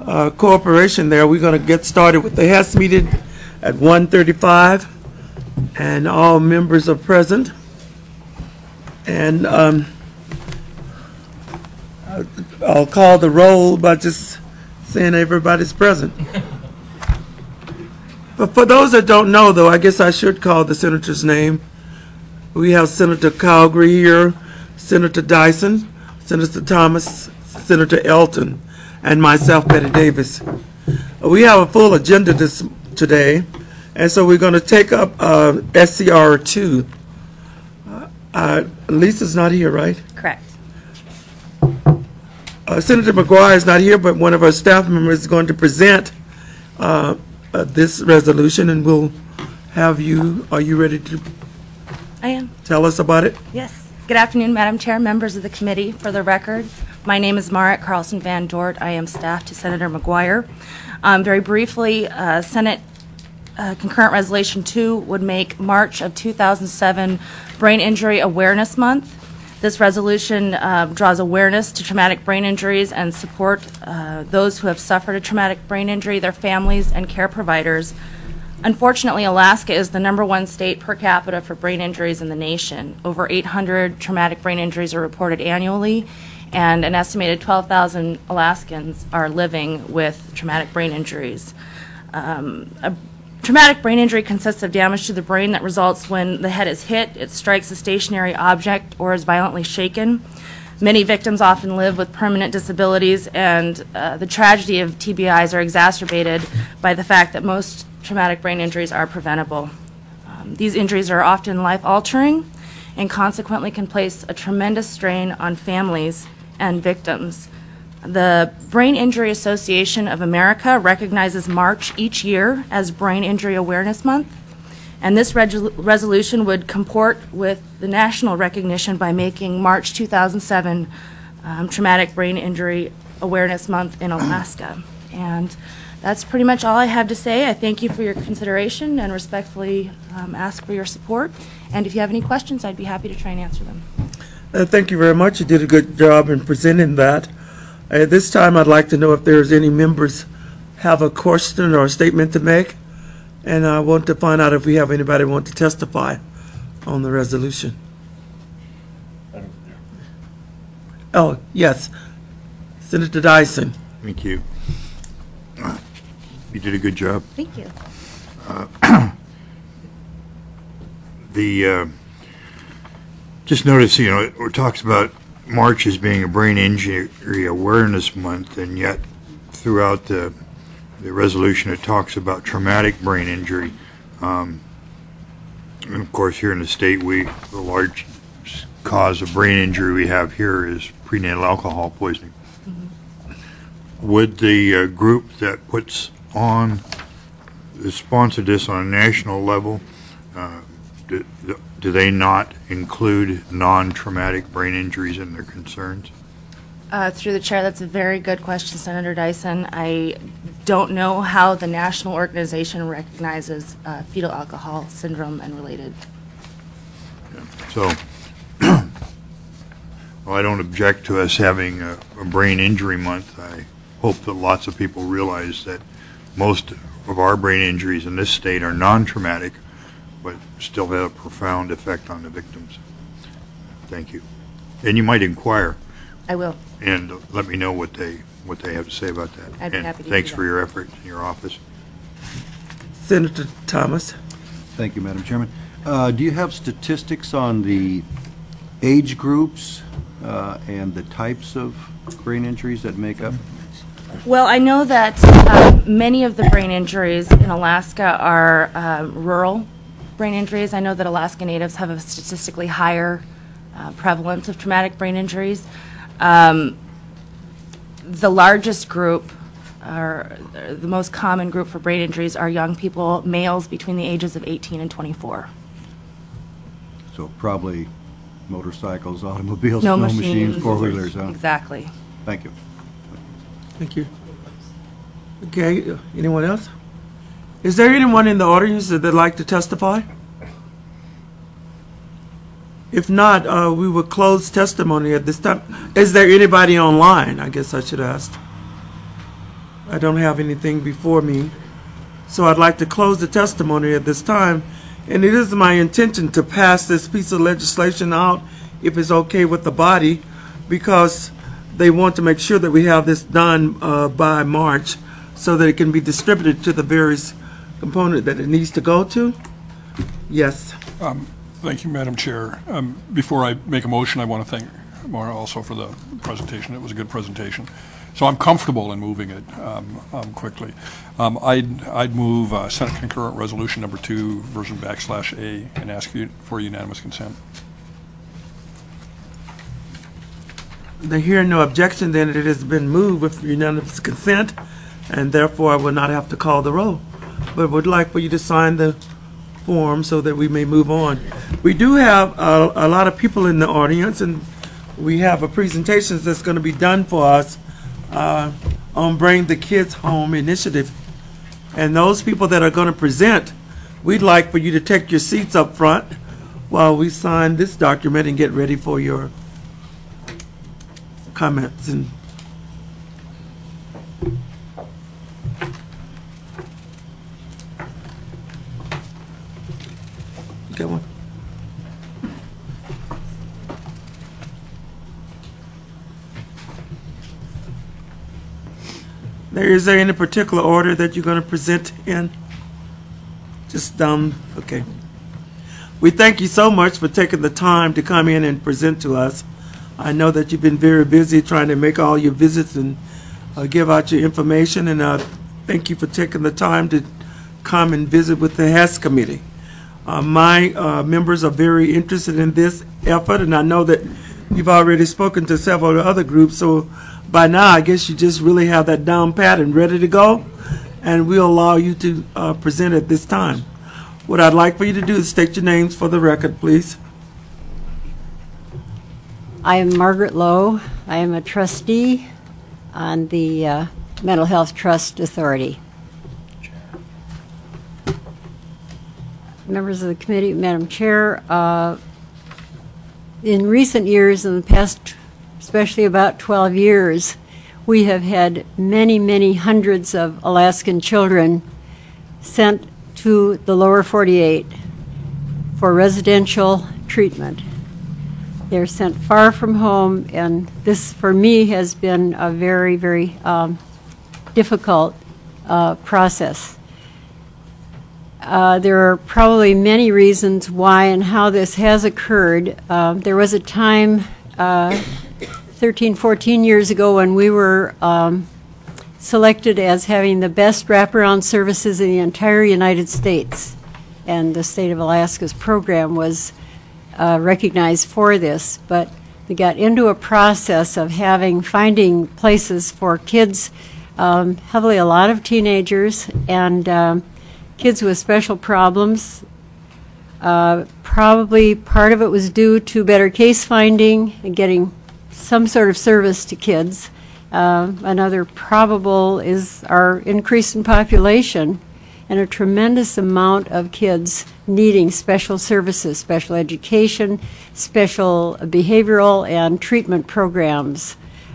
cooperation there. We're going to get started with the Hess meeting at 1:35, and all members are present. And I'll call the roll by just saying everybody's present. But for those that don't know, though, I guess I should call the senator's name. We have Senator Calgary here, Senator Dyson, Senator Thomas, Senator Elton, and myself, Betty Davis. We have a full agenda today, and so we're going to take up SCR 2. Lisa's not here, right? Correct. Senator McGuire is not here, but one of our staff members is going to present this resolution, and we'll have you. Are you ready to? I am. Tell us about it. Yes. Good afternoon, Madam Chair, members of the committee. For the record, my name is Marit Carlson Van Dort. I am staff to Senator McGuire. Very briefly, Senate Concurrent Resolution 2 would make March of 2007 Brain Injury Awareness Month. This resolution draws awareness to traumatic brain injuries and support those who have suffered a traumatic brain injury, their families, and care providers. Unfortunately, Alaska is the #1 state per capita for brain injuries in the nation. Over 800 traumatic brain injuries are reported annually, and an estimated 12,000 Alaskans are living with traumatic brain injuries. A traumatic brain injury consists of damage to the brain that results when the head is hit, it strikes a stationary object, or is violently shaken. Many victims often live with permanent disabilities, and the tragedy of TBIs are exacerbated by the fact that most traumatic brain injuries are preventable. These injuries are often life-altering and consequently can place a tremendous strain on families and victims. The Brain Injury Association of America recognizes March each year as Brain Injury Awareness Month, and this resolution would comport with the national recognition by making March 2007 Traumatic Brain Injury Awareness Month in Alaska. And that's pretty much all I have to say. I thank you for your consideration and respectfully ask for your support. And if you have any questions, I'd be happy to try and answer them. Thank you very much. You did a good job in presenting that. At this time, I'd like to know if there's any members have a question or a statement to make, and I want to find out if we have anybody who want to testify on the resolution. Oh, yes. Senator Dyson. Thank you. You did a good job. Thank you. Just notice, it talks about March as being a Brain Injury Awareness Month, and yet throughout the resolution it talks about traumatic brain injury. And of course, here in the state, the large cause of brain injury we have here is prenatal alcohol poisoning. Mm-hmm. Would the group that sponsored this on a national level, do they not include non-traumatic brain injuries in their concerns? Through the chair, that's a very good question, Senator Dyson. I don't know how the national organization recognizes fetal alcohol syndrome and related. Yeah. So, well, I don't object to us having a brain injury month. I hope that lots of people realize that most of our brain injuries in this state are non-traumatic, but still have a profound effect on the victims. Thank you. And you might inquire. I will. And let me know what they have to say about that. I'd be happy to do thanks that. for your effort in your office. Senator Thomas. Thank you, Madam Chairman. Do you have statistics on the age groups and the types of brain injuries that make up? Well, I know that many of the brain injuries in Alaska are rural brain injuries. I know that Alaska Natives have a statistically higher prevalence of traumatic brain injuries. The largest group, or the most common group for brain injuries, are young people, males between the ages of 18 and 24. So probably motorcycles, automobiles, No snow machines, machines, four-wheelers. Huh? Exactly. Thank you. Thank you. Okay, anyone else? Is there anyone in the audience that would like to testify? If not, we will close testimony at this time. Is there anybody online? I guess I should ask. I don't have anything before me. So I'd like to close the testimony at this time. And it is my intention to pass this piece of legislation out, if it's okay with the body, because they want to make sure that we have this done by March so that it can be distributed to the various component that it needs to go to. Yes. Thank you, Madam Chair. Before I make a motion, I want to thank Maura also for the presentation. It was a good presentation. So I'm comfortable in moving it quickly. I'd move Senate Concurrent Resolution Number 2, version \A, and ask you for unanimous consent. There hear no objection, then it has been moved with unanimous consent, and therefore I will not have to call the roll. But would like for you to sign the form so that we may move on. We do have a lot of people in the audience, and we have a presentation that's going to be done for us on Bring the Kids Home initiative. And those people that are going to present, we'd like for you to take your seats up front while we sign this document and get ready for your comments. And get one. Is there any particular order that you're going to present in? Just okay. We thank you so much for taking the time to come in and present to us. I know that you've been very busy trying to make all your visits and give out your information, and thank you for taking the time to come and visit with the HES committee. My members are very interested in this effort, and I know that you've already spoken to several other groups, so by now I guess you just really have that down pat and ready to go, and we'll allow you to present at this time. What I'd like for you to do is state your names for the record, please. I am Margaret Lowe. I am a trustee on the Mental Health Trust Authority. Members of the committee, Madam Chair, in recent years, in the past, especially about 12 years, we have had many, many hundreds of Alaskan children sent to the lower 48 for residential treatment. They're sent far from home, and this, for me, has been a very, very difficult process. There are probably many reasons why and how this has occurred. There was a time 13, 14 years ago when we were selected as having the best wraparound services in the entire United States, and the state of Alaska's program was recognized for this. But we got into a process of finding places for kids, heavily a lot of teenagers and kids with special problems. Probably part of it was due to better case finding and getting some sort of service to kids. Another probable is our increase in population and a tremendous amount of kids needing special services, special education, special behavioral and treatment programs.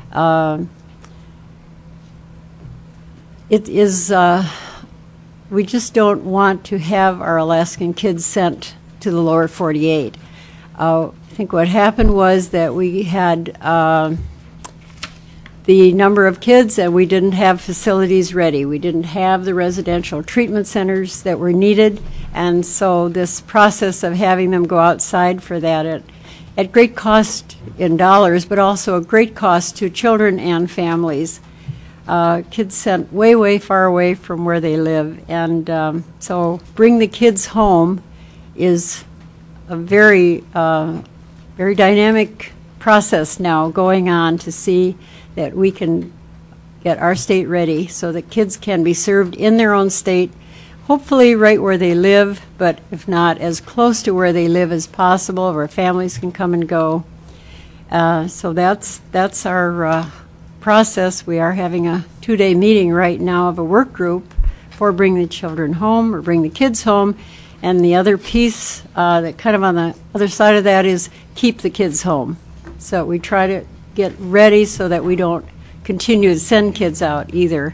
We just don't want to have our Alaskan kids sent to the lower 48. I think what happened was that we had the number of kids, and we didn't have facilities ready. We didn't have the residential treatment centers that were needed, and so this process of having them go outside for that at great cost in dollars, but also a great cost to children and families. Kids sent way, way far away from where they live, and so Bring the Kids Home is a very, very dynamic process now going on to see that we can get our state ready so that kids can be served in their own state, hopefully right where they live, but if not, as close to where they live as possible, where families can come and go. So that's our process. We are having a 2-day meeting right now of a work group for Bring the Children Home, or Bring the Kids Home, and the other piece that kind of on the other side of that is Keep the Kids Home. So we try to get ready so that we don't continue to send kids out either.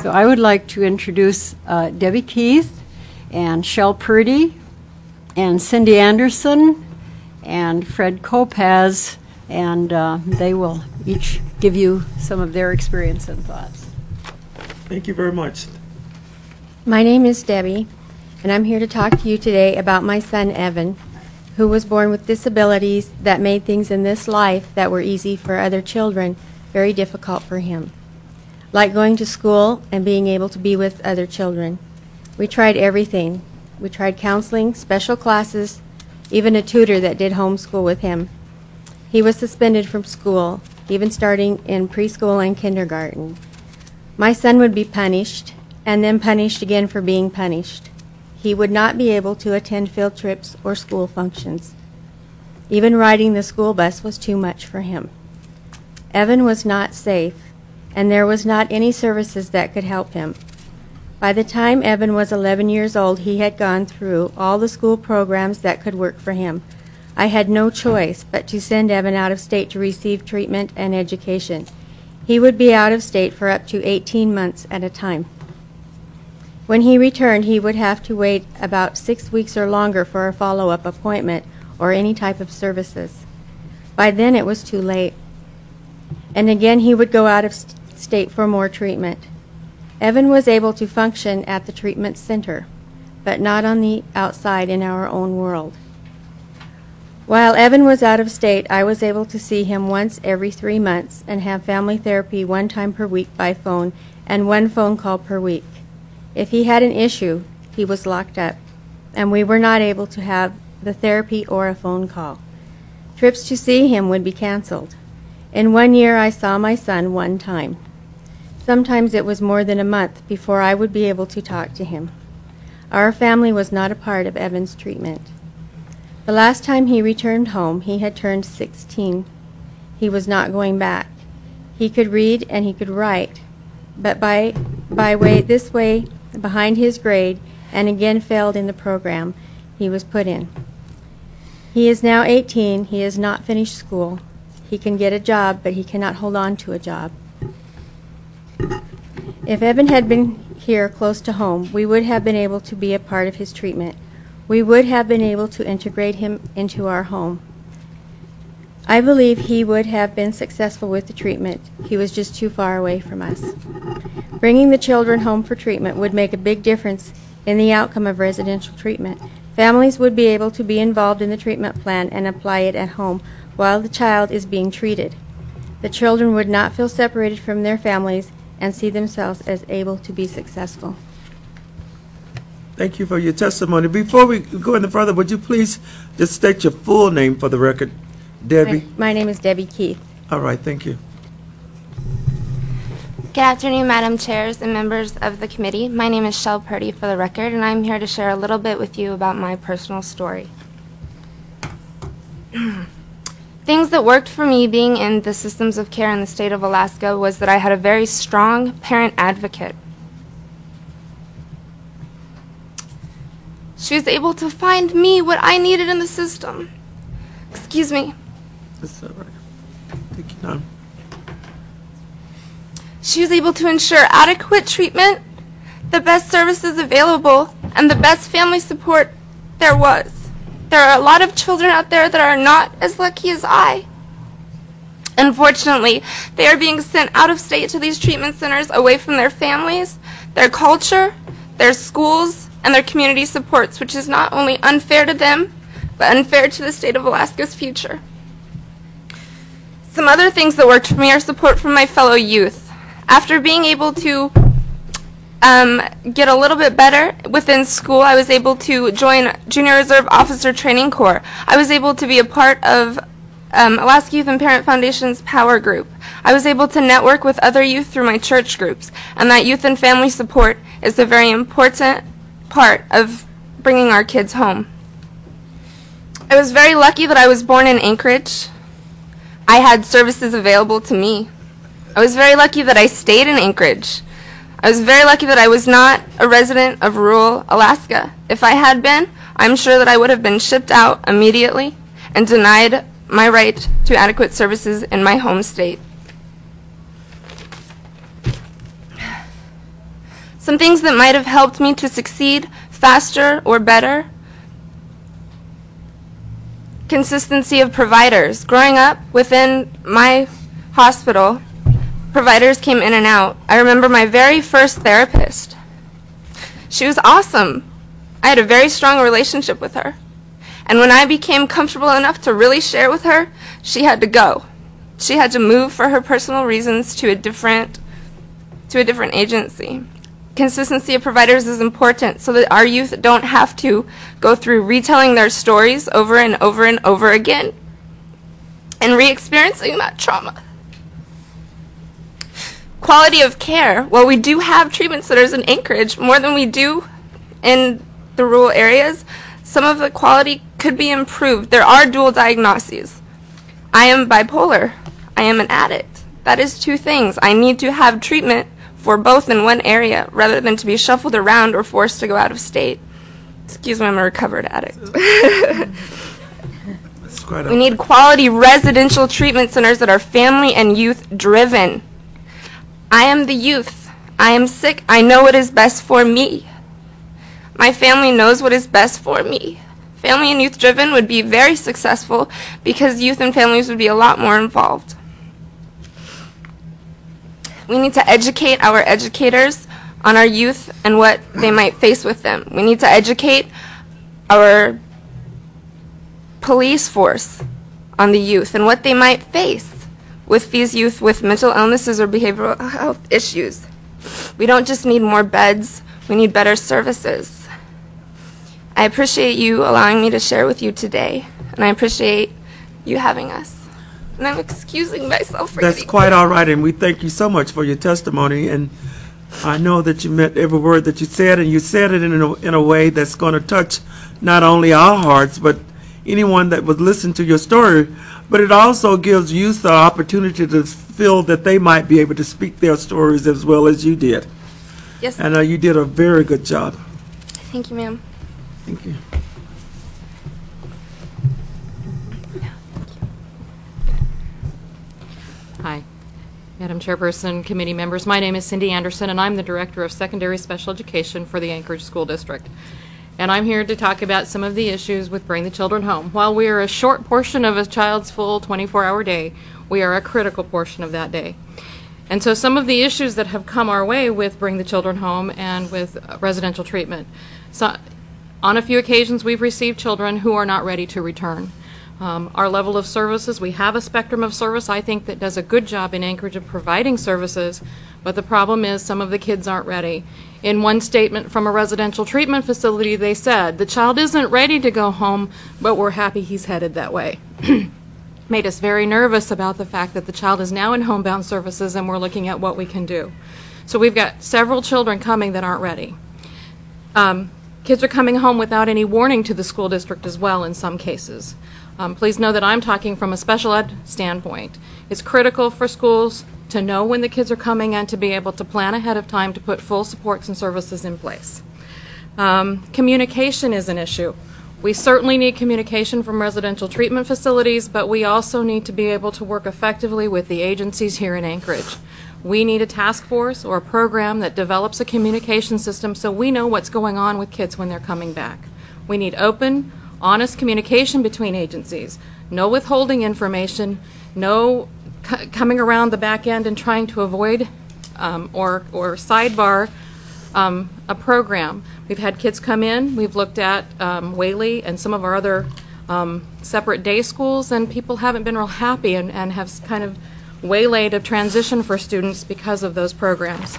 So I would like to introduce Debbie Keith and Shell Purdy and Cindy Anderson and Fred Kopaz, and they will each give you some of their experience and thoughts. Thank you very much. My name is Debbie, and I'm here to talk to you today about my son, Evan, who was born with disabilities that made things in this life that were easy for other children very difficult for him, like going to school and being able to be with other children. We tried everything. We tried counseling, special classes, even a tutor that did homeschool with him. He was suspended from school, even starting in preschool and kindergarten. My son would be punished, and then punished again for being punished. He would not be able to attend field trips or school functions. Even riding the school bus was too much for him. Evan was not safe, and there was not any services that could help him. By the time Evan was 11 years old, he had gone through all the school programs that could work for him. I had no choice but to send Evan out of state to receive treatment and education. He would be out of state for up to 18 months at a time. When he returned, he would have to wait about 6 weeks or longer for a follow-up appointment or any type of services. By then it was too late. And again he would go out of state for more treatment. Evan was able to function at the treatment center, but not on the outside in our own world. While Evan was out of state, I was able to see him once every 3 months and have family therapy 1 time per week by phone and 1 phone call per week. If he had an issue, he was locked up, and we were not able to have the therapy or a phone call. Trips to see him would be canceled. In 1 year, I saw my son 1 time. Sometimes it was more than a month before I would be able to talk to him. Our family was not a part of Evan's treatment. The last time he returned home, he had turned 16. He was not going back. He could read and he could write, but this way, behind his grade, and again failed in the program he was put in. He is now 18. He has not finished school. He can get a job, but he cannot hold on to a job. If Evan had been here close to home, we would have been able to be a part of his treatment. We would have been able to integrate him into our home. I believe he would have been successful with the treatment. He was just too far away from us. Bringing the children home for treatment would make a big difference in the outcome of residential treatment. Families would be able to be involved in the treatment plan and apply it at home while the child is being treated. The children would not feel separated from their families and see themselves as able to be successful. Thank you for your testimony. Before we go any further, would you please just state your full name for the record, Debbie? My name is Debbie Keith. All right, thank you. Good afternoon, Madam Chairs and members of the committee. My name is Shell Purdy for the record, and I'm here to share a little bit with you about my personal story. Things that worked for me being in the systems of care in the state of Alaska was that I had a very strong parent advocate. She was able to find me what I needed in the system. Excuse me. That's all right. Take your time. She was able to ensure adequate treatment, the best services available, and the best family support there was. There are a lot of children out there that are not as lucky as I. Unfortunately, they are being sent out of state to these treatment centers away from their families, their culture, their schools, and their community supports, which is not only unfair to them, but unfair to the state of Alaska's future. Some other things that worked for me are support from my fellow youth. After being able to get a little bit better within school, I was able to join Junior Reserve Officer Training Corps. I was able to be a part of Alaska Youth and Parent Foundation's Power Group. I was able to network with other youth through my church groups, and that youth and family support is a very important part of bringing our kids home. I was very lucky that I was born in Anchorage. I had services available to me. I was very lucky that I stayed in Anchorage. I was very lucky that I was not a resident of rural Alaska. If I had been, I'm sure that I would have been shipped out immediately and denied my right to adequate services in my home state. Some things that might have helped me to succeed faster or better. Consistency of providers. Growing up within my hospital, providers came in and out. I remember my very first therapist. She was awesome. I had a very strong relationship with her. And when I became comfortable enough to really share with her, she had to go. She had to move for her personal reasons to a different agency. Consistency of providers is important so that our youth don't have to go through retelling their stories over and over and over again and re-experiencing that trauma. Quality of care. Well, we do have treatment centers in Anchorage, more than we do in the rural areas. Some of the quality could be improved. There are dual diagnoses. I am bipolar. I am an addict. That is two things. I need to have treatment for both in one area rather than to be shuffled around or forced to go out of state. Excuse me, I'm a recovered addict. We need quality residential treatment centers that are family and youth driven. I am the youth. I am sick. I know what is best for me. My family knows what is best for me. Family and youth driven would be very successful because youth and families would be a lot more involved. We need to educate our educators on our youth and what they might face with them. We need to educate our police force on the youth and what they might face with these youth with mental illnesses or behavioral health issues. We don't just need more beds, we need better services. I appreciate you allowing me to share with you today, and I appreciate you having us. And I'm excusing myself for That's quite all right, and we thank you so much for your testimony. And I know that you meant every word that you said, and you said it in a way that's going to touch not only our hearts, but anyone that would listen to your story. But it also gives youth the opportunity to feel that they might be able to speak their stories as well as you did. Yes. And you did a very good job. Thank you, ma'am. Thank you. Hi, Madam Chairperson, committee members. My name is Cindy Anderson, and I'm the Director of Secondary Special Education for the Anchorage School District. And I'm here to talk about some of the issues with Bring the Children Home. While we are a short portion of a child's full 24-hour day, we are a critical portion of that day. And so some of the issues that have come our way with Bring the Children Home and with residential treatment. So, on a few occasions, we've received children who are not ready to return. Our level of services, we have a spectrum of service, I think, that does a good job in Anchorage of providing services, but the problem is some of the kids aren't ready. In one statement from a residential treatment facility, they said, the child isn't ready to go home, but we're happy he's headed that way. Made us very nervous about the fact that the child is now in homebound services and we're looking at what we can do. So we've got several children coming that aren't ready. Kids are coming home without any warning to the school district as well in some cases. Please know that I'm talking from a special ed standpoint. It's critical for schools to know when the kids are coming and to be able to plan ahead of time to put full supports and services in place. Communication is an issue. We certainly need communication from residential treatment facilities, but we also need to be able to work effectively with the agencies here in Anchorage. We need a task force or a program that develops a communication system so we know what's going on with kids when they're coming back. We need open, honest communication between agencies. No withholding information, no coming around the back end and trying to avoid or sidebar a program. We've had kids come in, we've looked at Whaley and some of our other separate day schools, and people haven't been real happy and have kind of waylaid a transition for students because of those programs.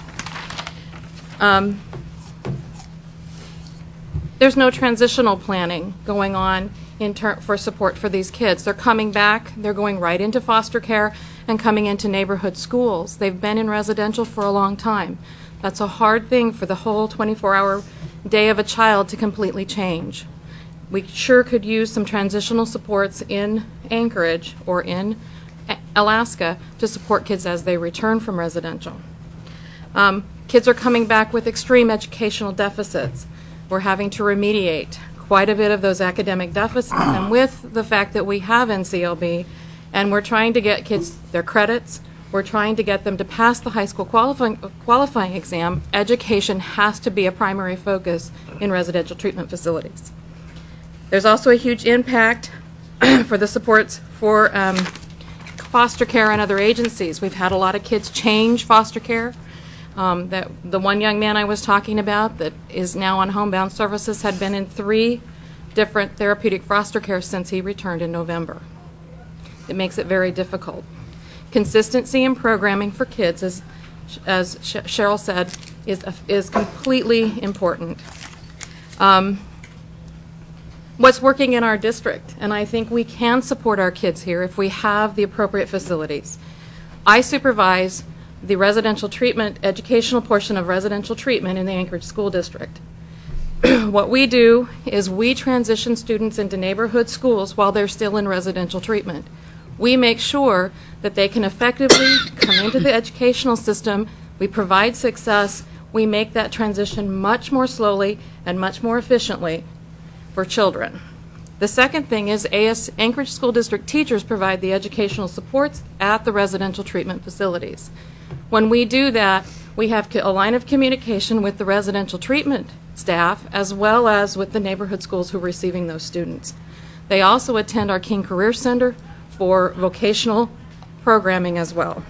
There's no transitional planning going on for support for these kids. They're coming back, they're going right into foster care and coming into neighborhood schools. They've been in residential for a long time. That's a hard thing for the whole 24-hour day of a child to completely change. We sure could use some transitional supports in Anchorage or in Alaska to support kids as they return from residential. Kids are coming back with extreme educational deficits. We're having to remediate quite a bit of those academic deficits, and with the fact that we have NCLB and we're trying to get kids their credits, We're trying to get them to pass the high school qualifying exam. Education has to be a primary focus in residential treatment facilities. There's also a huge impact for the supports for foster care and other agencies. We've had a lot of kids change foster care. That the one young man I was talking about that is now on homebound services had been in 3 different therapeutic foster care since he returned in November. It makes it very difficult. Consistency in programming for kids, as Cheryl said, is completely important. What's working in our district, and I think we can support our kids here if we have the appropriate facilities. I supervise the residential treatment, educational portion of residential treatment in the Anchorage School District. What we do is we transition students into neighborhood schools while they're still in residential treatment. We make sure that they can effectively come into the educational system. We provide success. We make that transition much more slowly and much more efficiently for children. The second thing is Anchorage School District teachers provide the educational supports at the residential treatment facilities. When we do that, we have a line of communication with the residential treatment staff as well as with the neighborhood schools who are receiving those students. They also attend our King Career Center for vocational programming as well.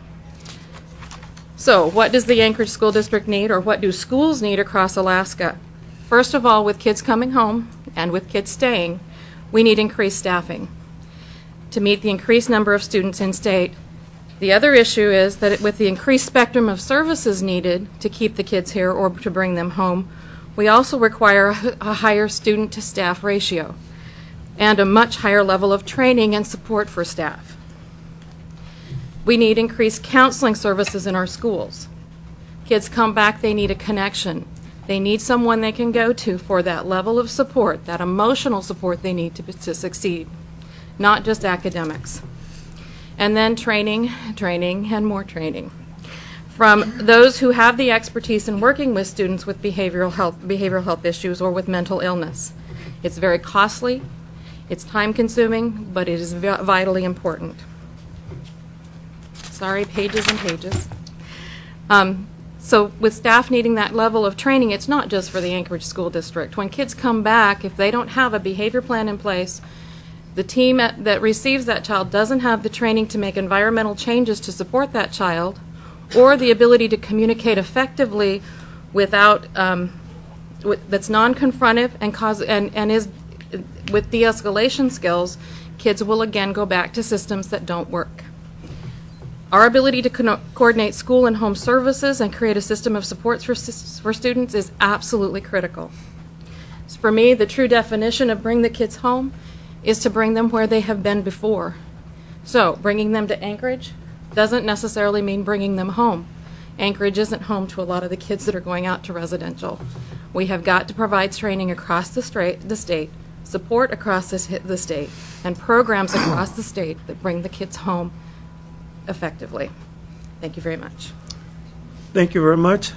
So what does the Anchorage School District need, or what do schools need across Alaska? First of all, with kids coming home and with kids staying, we need increased staffing to meet the increased number of students in state. The other issue is that with the increased spectrum of services needed to keep the kids here or to bring them home, we also require a higher student-to-staff ratio and a much higher level of training and support for staff. We need increased counseling services in our schools. Kids come back, they need a connection. They need someone they can go to for that level of support, that emotional support they need to succeed, not just academics. And then training, and more training. From those who have the expertise in working with students with behavioral health issues or with mental illness. It's very costly, it's time-consuming, but it is vitally important. Sorry, pages and pages. So with staff needing that level of training, it's not just for the Anchorage School District. When kids come back, if they don't have a behavior plan in place, the team that receives that child doesn't have the training to make environmental changes to support that child, or the ability to communicate effectively without that's non-confrontive and is with de-escalation skills, kids will again go back to systems that don't work. Our ability to coordinate school and home services and create a system of supports for students is absolutely critical. So for me, the true definition of bring the kids home is to bring them where they have been before. So bringing them to Anchorage doesn't necessarily mean bringing them home. Anchorage isn't home to a lot of the kids that are going out to residential. We have got to provide training across the state, support across the state, and programs across the state that bring the kids home effectively. Thank you very much. Thank you very much.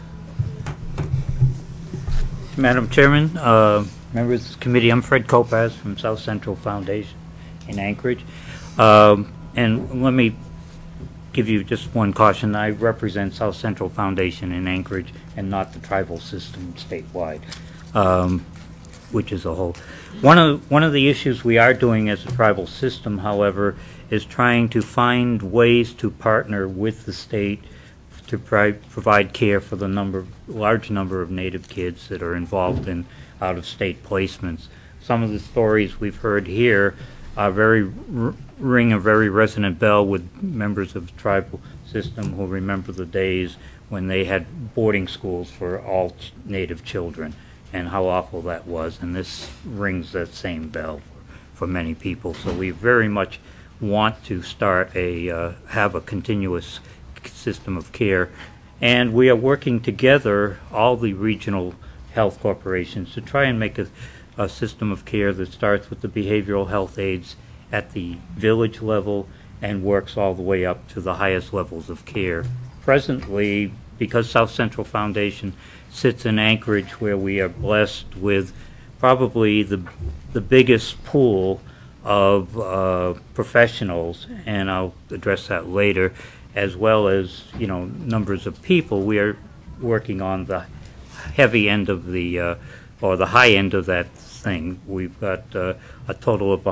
Madam Chairman, members of the committee, I'm Fred Kopaz from South Central Foundation in Anchorage. And let me give you just one caution. I represent South Central Foundation in Anchorage and not the tribal system statewide, which is a whole. One of the issues we are doing as a tribal system, however, is trying to find ways to partner with the state to provide care for the large number of Native kids that are involved in out-of-state placements. Some of the stories we've heard here are ring a very resonant bell with members of the tribal system who remember the days when they had boarding schools for all Native children and how awful that was. And this rings that same bell for many people. So we very much want to start have a continuous system of care, and we are working together, all the regional health corporations, to try and make a system of care that starts with the behavioral health aides at the village level and works all the way up to the highest levels of care. Presently, because South Central Foundation sits in Anchorage, where we are blessed with probably the biggest pool of professionals, and I'll address that later, as well as, numbers of people, we are working on the heavy end of the, or the high end of that thing. We've got a total of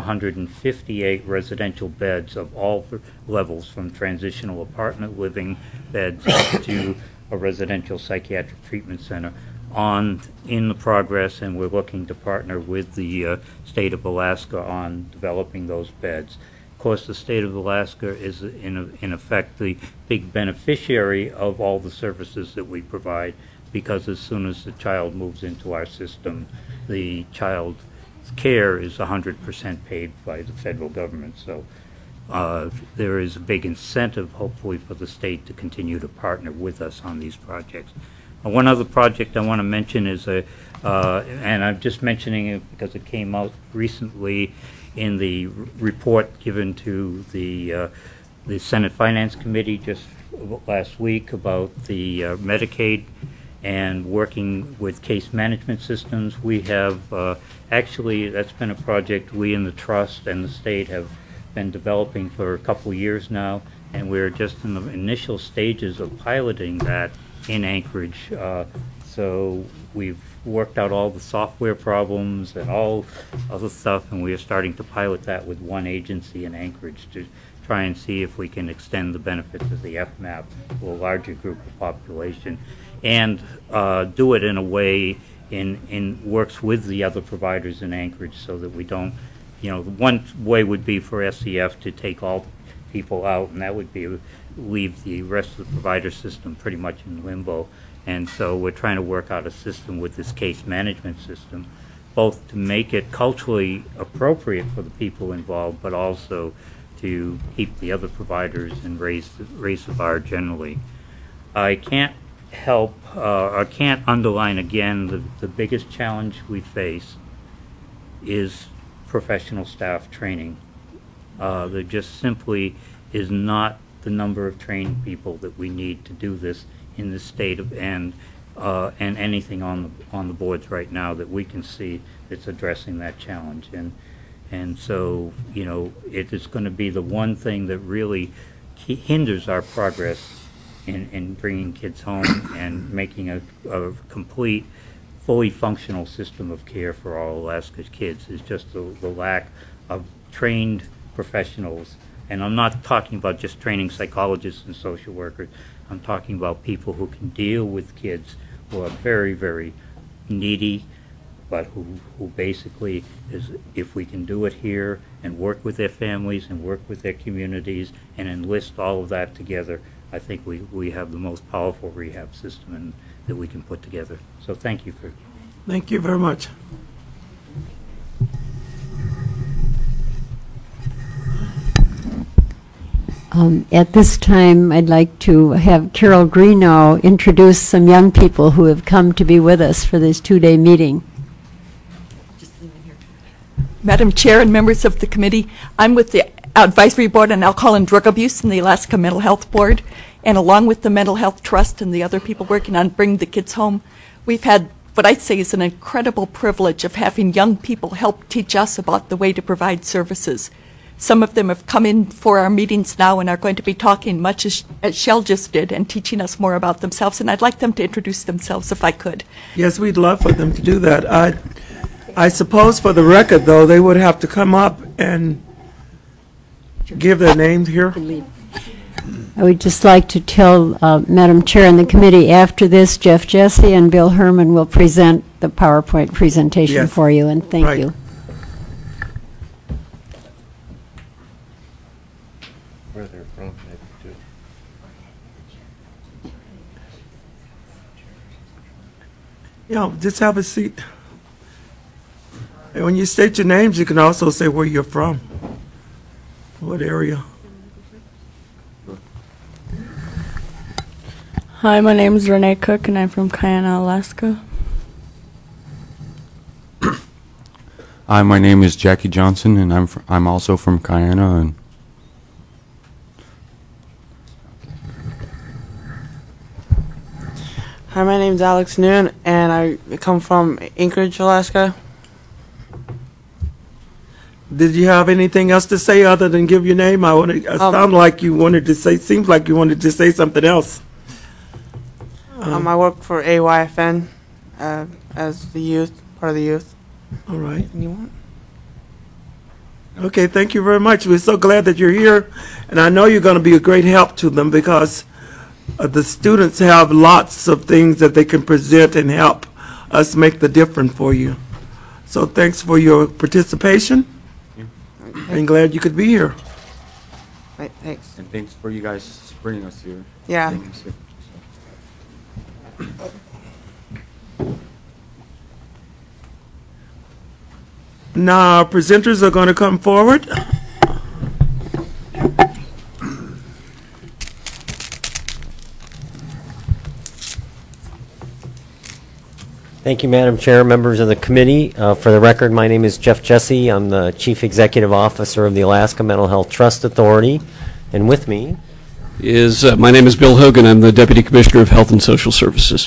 158 residential beds of all levels, from transitional apartment living beds to a residential psychiatric treatment center in the progress, and we're looking to partner with the state of Alaska on developing those beds. Of course, the state of Alaska is in effect the big beneficiary of all the services that we provide, because as soon as the child moves into our system, the child's care is 100% paid by the federal government. So there is a big incentive, hopefully, for the state to continue to partner with us on these projects. One other project I want to mention is and I'm just mentioning it because it came out recently in the report given to the Senate Finance Committee just last week about the Medicaid and working with case management systems. We have actually, that's been a project we in the trust and the state have been developing for a couple years now, and we're just in the initial stages of piloting that in Anchorage. So we've worked out all the software problems and all other stuff, and we are starting to pilot that with one agency in Anchorage to try and see if we can extend the benefits of the FMAP to a larger group of population, and do it in a way works with the other providers in Anchorage, so that we don't, one way would be for SCF to take all people out, and that would be leave the rest of the provider system pretty much in limbo. And so we're trying to work out a system with this case management system, both to make it culturally appropriate for the people involved, but also to keep the other providers and raise the bar generally. I can't help, or can't underline again, the biggest challenge we face is professional staff training. There just simply is not the number of trained people that we need to do this in the state of, and anything on the boards right now that we can see that's addressing that challenge. And so, it is going to be the one thing that really hinders our progress in bringing kids home and making a complete, fully functional system of care for all Alaska's kids, is just the lack of trained professionals. And I'm not talking about just training psychologists and social workers. I'm talking about people who can deal with kids who are very, very needy, but who basically is, if we can do it here and work with their families and work with their communities and enlist all of that together, I think we have the most powerful rehab system that we can put together. So thank you for. Thank you very much. At this time, I'd like to have Carol Greenough introduce some young people who have come to be with us for this two-day meeting. Madam Chair and members of the committee, I'm with the Advisory Board on Alcohol and Drug Abuse and the Alaska Mental Health Board, and along with the Mental Health Trust and the other people working on Bring the Kids Home, we've had what I'd say is an incredible privilege of having young people help teach us about the way to provide services. Some of them have come in for our meetings now and are going to be talking much as Shell just did and teaching us more about themselves, and I'd like them to introduce themselves if I could. Yes, we'd love for them to do that. I suppose for the record, though, they would have to come up and give their names here. I would just like to tell Madam Chair and the committee, after this, Jeff Jesse and Bill Herman will present the PowerPoint presentation for you, and thank you. Where they're from, maybe, too. Yeah, just have a seat. And when you state your names, you can also say where you're from. What area? Hi, my name is Renee Cook, and I'm from Kayana, Alaska. Hi, my name is Jackie Johnson, and I'm also from Kayana. And Hi, my name is Alex Noon, and I come from Anchorage, Alaska. Did you have anything else to say other than give your name? It sounded like you wanted to say, seems like you wanted to say something else. I work for AYFN as the youth, part of the youth. All right. You want? Okay, thank you very much. We're so glad that you're here, and I know you're going to be a great help to them because the students have lots of things that they can present and help us make the difference for you. So thanks for your participation. I'm glad you could be here. Right, thanks. And thanks for you guys bringing us here. Yeah. Now our presenters are going to come forward. Thank you, Madam Chair, members of the committee. For the record, my name is Jeff Jesse. I'm the Chief Executive Officer of the Alaska Mental Health Trust Authority. And with me is, my name is Bill Hogan. I'm the Deputy Commissioner of Health and Social Services.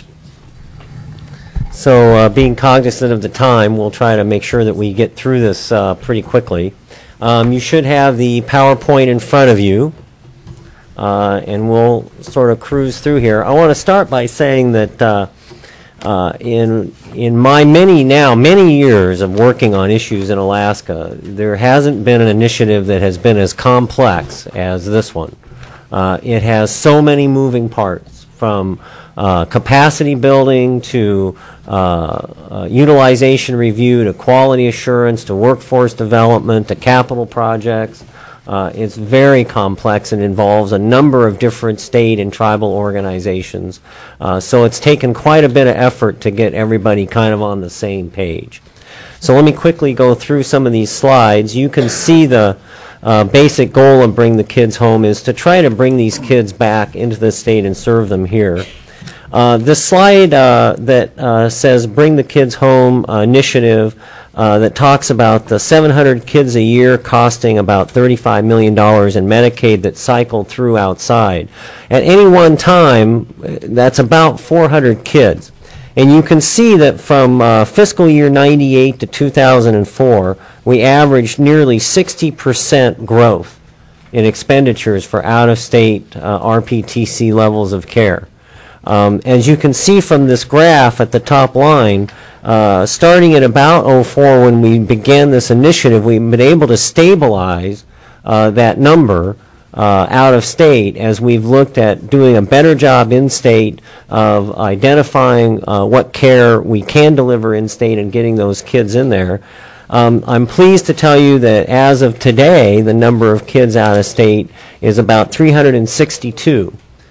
So being cognizant of the time, we'll try to make sure that we get through this pretty quickly. You should have the PowerPoint in front of you, and we'll sort of cruise through here. I want to start by saying that in my many years of working on issues in Alaska, there hasn't been an initiative that has been as complex as this one. It has so many moving parts, from capacity building to utilization review to quality assurance to workforce development to capital projects. It's very complex and involves a number of different state and tribal organizations. So it's taken quite a bit of effort to get everybody kind of on the same page. So let me quickly go through some of these slides. You can see the basic goal of Bring the Kids Home is to try to bring these kids back into the state and serve them here. This slide that says Bring the Kids Home initiative that talks about the 700 kids a year costing about $35 million in Medicaid that cycle through outside. At any one time, that's about 400 kids. And you can see that from fiscal year 98 to 2004, we averaged nearly 60% growth in expenditures for out-of-state RPTC levels of care. As you can see from this graph at the top line, starting at about 2004 when we began this initiative, we've been able to stabilize that number out of state as we've looked at doing a better job in state of identifying what care we can deliver in state and getting those kids in there. I'm pleased to tell you that as of today, the number of kids out of state is about 362.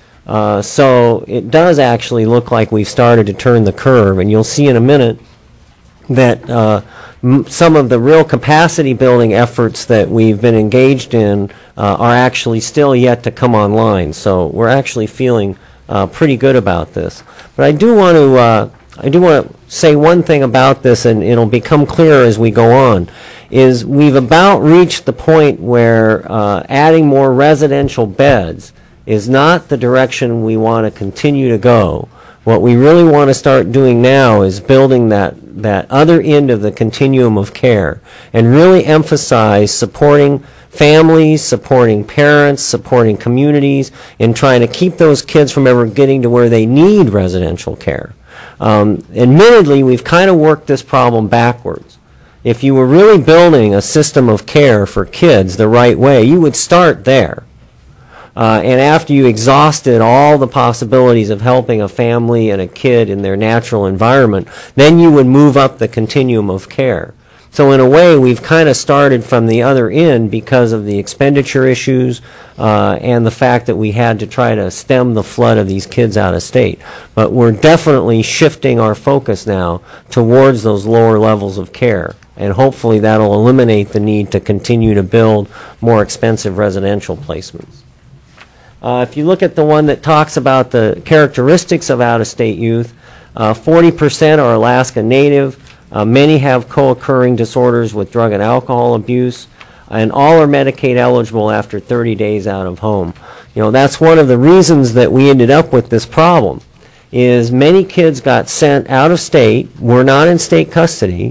So it does actually look like we've started to turn the curve, and you'll see in a minute that some of the real capacity building efforts that we've been engaged in are actually still yet to come online. So we're actually feeling pretty good about this. But I do want to say one thing about this, and it'll become clearer as we go on, is we've about reached the point where adding more residential beds is not the direction we want to continue to go. What we really want to start doing now is building that other end of the continuum of care and really emphasize supporting families, supporting parents, supporting communities in trying to keep those kids from ever getting to where they need residential care. Admittedly, we've kind of worked this problem backwards. If you were really building a system of care for kids the right way, you would start there. And after you exhausted all the possibilities of helping a family and a kid in their natural environment, then you would move up the continuum of care. So in a way, we've kind of started from the other end because of the expenditure issues and the fact that we had to try to stem the flood of these kids out of state. But we're definitely shifting our focus now towards those lower levels of care. And hopefully that'll eliminate the need to continue to build more expensive residential placements. If you look at the one that talks about the characteristics of out-of-state youth, 40% are Alaska Native. Many have co-occurring disorders with drug and alcohol abuse, and all are Medicaid eligible after 30 days out of home. You know, that's one of the reasons that we ended up with this problem, is many kids got sent out of state, were not in state custody,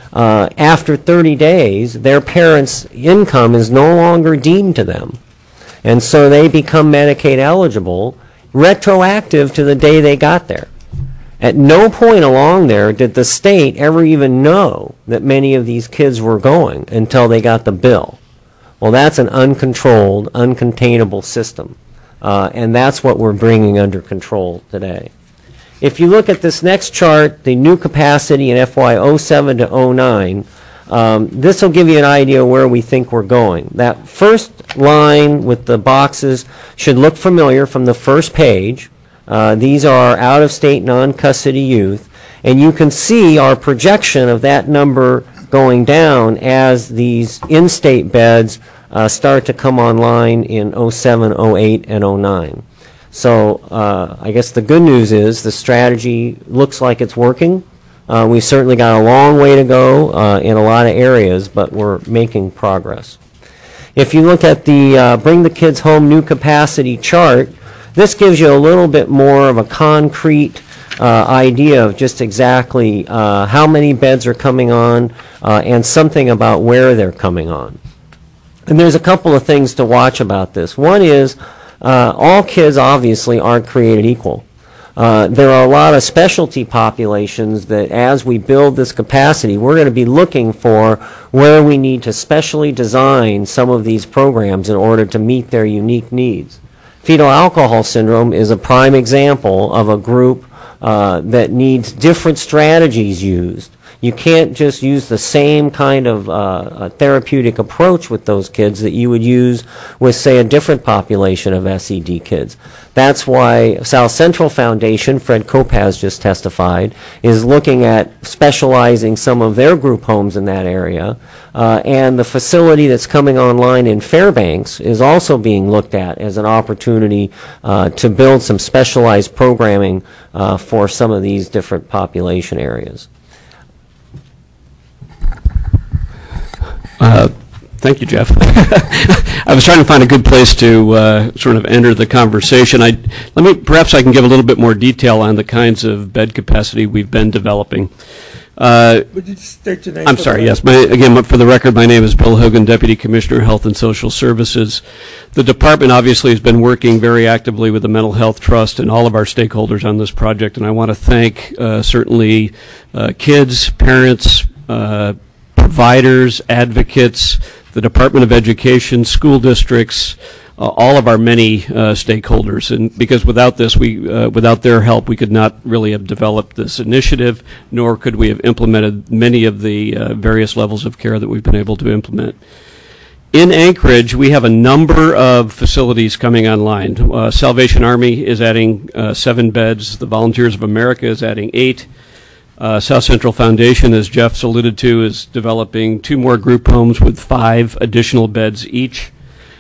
after 30 days, their parents' income is no longer deemed to them. And so they become Medicaid eligible retroactive to the day they got there. At no point along there did the state ever even know that many of these kids were going until they got the bill. Well, that's an uncontrolled, uncontainable system. And that's what we're bringing under control today. If you look at this next chart, the new capacity in FY 07 to 09, this will give you an idea where we think we're going. That first line with the boxes should look familiar from the first page. These are out-of-state non-custody youth. And you can see our projection of that number going down as these in-state beds start to come online in 07, 08, and 09. So I guess the good news is the strategy looks like it's working. We've certainly got a long way to go in a lot of areas, but we're making progress. If you look at the Bring the Kids Home New Capacity chart, this gives you a little bit more of a concrete idea of just exactly how many beds are coming on and something about where they're coming on. And there's a couple of things to watch about this. One is all kids obviously aren't created equal. There are a lot of specialty populations that as we build this capacity, we're going to be looking for where we need to specially design some of these programs in order to meet their unique needs. Fetal alcohol syndrome is a prime example of a group that needs different strategies used. You can't just use the same kind of therapeutic approach with those kids that you would use with, say, a different population of SED kids. That's why South Central Foundation, Fred Kopaz just testified, is looking at specializing some of their group homes in that area. And the facility that's coming online in Fairbanks is also being looked at as an opportunity to build some specialized programming for some of these different population areas. Thank you, Jeff. I was trying to find a good place to sort of enter the conversation. Perhaps I can give a little bit more detail on the kinds of bed capacity we've been developing. Would you state your name? I'm sorry, yes. Again, for the record, my name is Bill Hogan, Deputy Commissioner, Health and Social Services. The department obviously has been working very actively with the Mental Health Trust and all of our stakeholders on this project, and I want to thank certainly kids, parents, providers, advocates, the Department of Education, school districts, all of our many stakeholders. And because without this, without their help, we could not really have developed this initiative, nor could we have implemented many of the various levels of care that we've been able to implement. In Anchorage, we have a number of facilities coming online. Salvation Army is adding 7 beds. The Volunteers of America is adding 8. South Central Foundation, as Jeff's alluded to, is developing 2 more group homes with 5 additional beds each.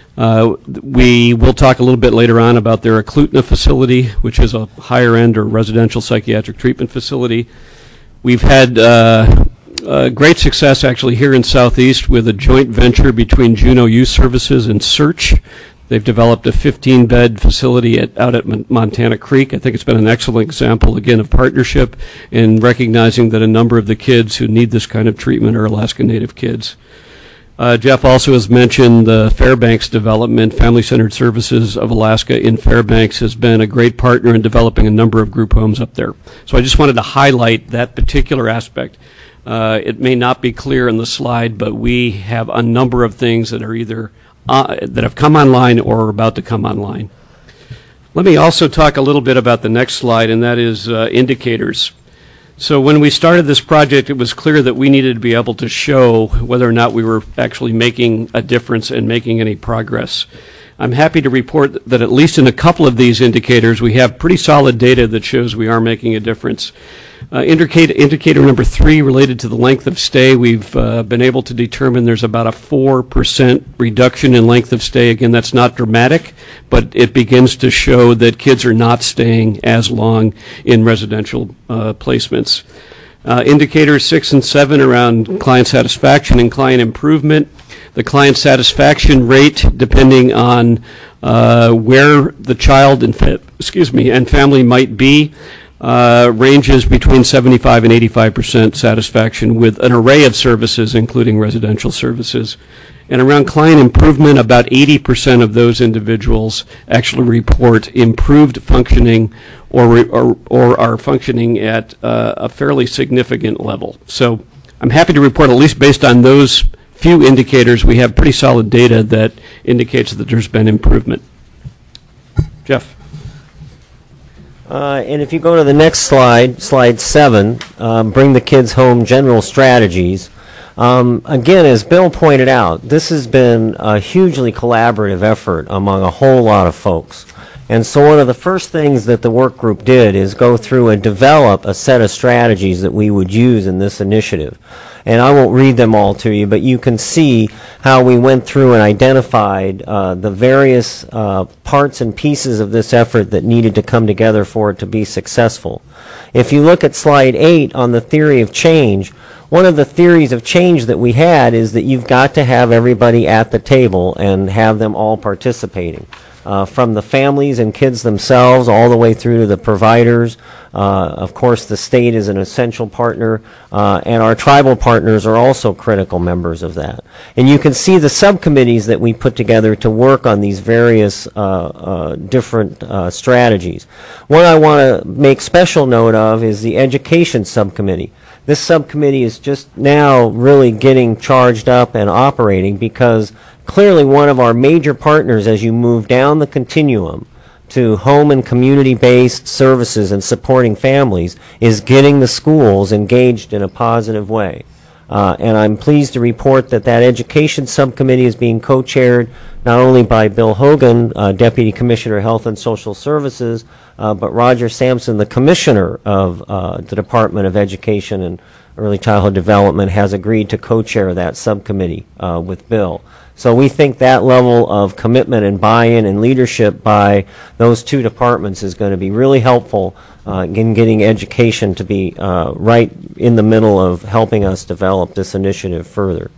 We will talk a little bit later on about their Eklutna facility, which is a higher-end or residential psychiatric treatment facility. We've had great success actually here in Southeast with a joint venture between Juneau Youth Services and Search. They've developed a 15-bed facility out at Montana Creek. I think it's been an excellent example, again, of partnership in recognizing that a number of the kids who need this kind of treatment are Alaska Native kids. Jeff also has mentioned the Fairbanks development. Family Centered Services of Alaska in Fairbanks has been a great partner in developing a number of group homes up there. So I just wanted to highlight that particular aspect. It may not be clear in the slide, but we have a number of things that are either that have come online or are about to come online. Let me also talk a little bit about the next slide, and that is indicators. So when we started this project, it was clear that we needed to be able to show whether or not we were actually making a difference and making any progress. I'm happy to report that at least in a couple of these indicators, we have pretty solid data that shows we are making a difference. Indicator number 3 related to the length of stay, we've been able to determine there's about a 4% reduction in length of stay. Again, that's not dramatic, but it begins to show that kids are not staying as long in residential placements. Indicators 6 and 7 around client satisfaction and client improvement. The client satisfaction rate, depending on where the child and family might be, ranges between 75 and 85% satisfaction with an array of services, including residential services. And around client improvement, about 80% of those individuals actually report improved functioning or are functioning at a fairly significant level. So I'm happy to report, at least based on those few indicators, we have pretty solid data that indicates that there's been improvement. Jeff. And if you go to the next slide, slide 7, bring the kids home general strategies. Again, as Bill pointed out, this has been a hugely collaborative effort among a whole lot of folks. And so one of the first things that the work group did is go through and develop a set of strategies that we would use in this initiative. And I won't read them all to you, but you can see how we went through and identified the various parts and pieces of this effort that needed to come together for it to be successful. If you look at slide 8 on the theory of change, one of the theories of change that we had is that you've got to have everybody at the table and have them all participating. From the families and kids themselves all the way through to the providers. Of course, the state is an essential partner, and our tribal partners are also critical members of that. And you can see the subcommittees that we put together to work on these various different strategies. One I want to make special note of is the education subcommittee. This subcommittee is just now really getting charged up and operating because clearly one of our major partners as you move down the continuum to home and community-based services and supporting families is getting the schools engaged in a positive way. And I'm pleased to report that that education subcommittee is being co-chaired not only by Bill Hogan, Deputy Commissioner of Health and Social Services, but Roger Sampson, the Commissioner of the Department of Education and Early Childhood Development, has agreed to co-chair that subcommittee with Bill. So we think that level of commitment and buy-in and leadership by those two departments is going to be really helpful in getting education to be right in the middle of helping us develop this initiative further.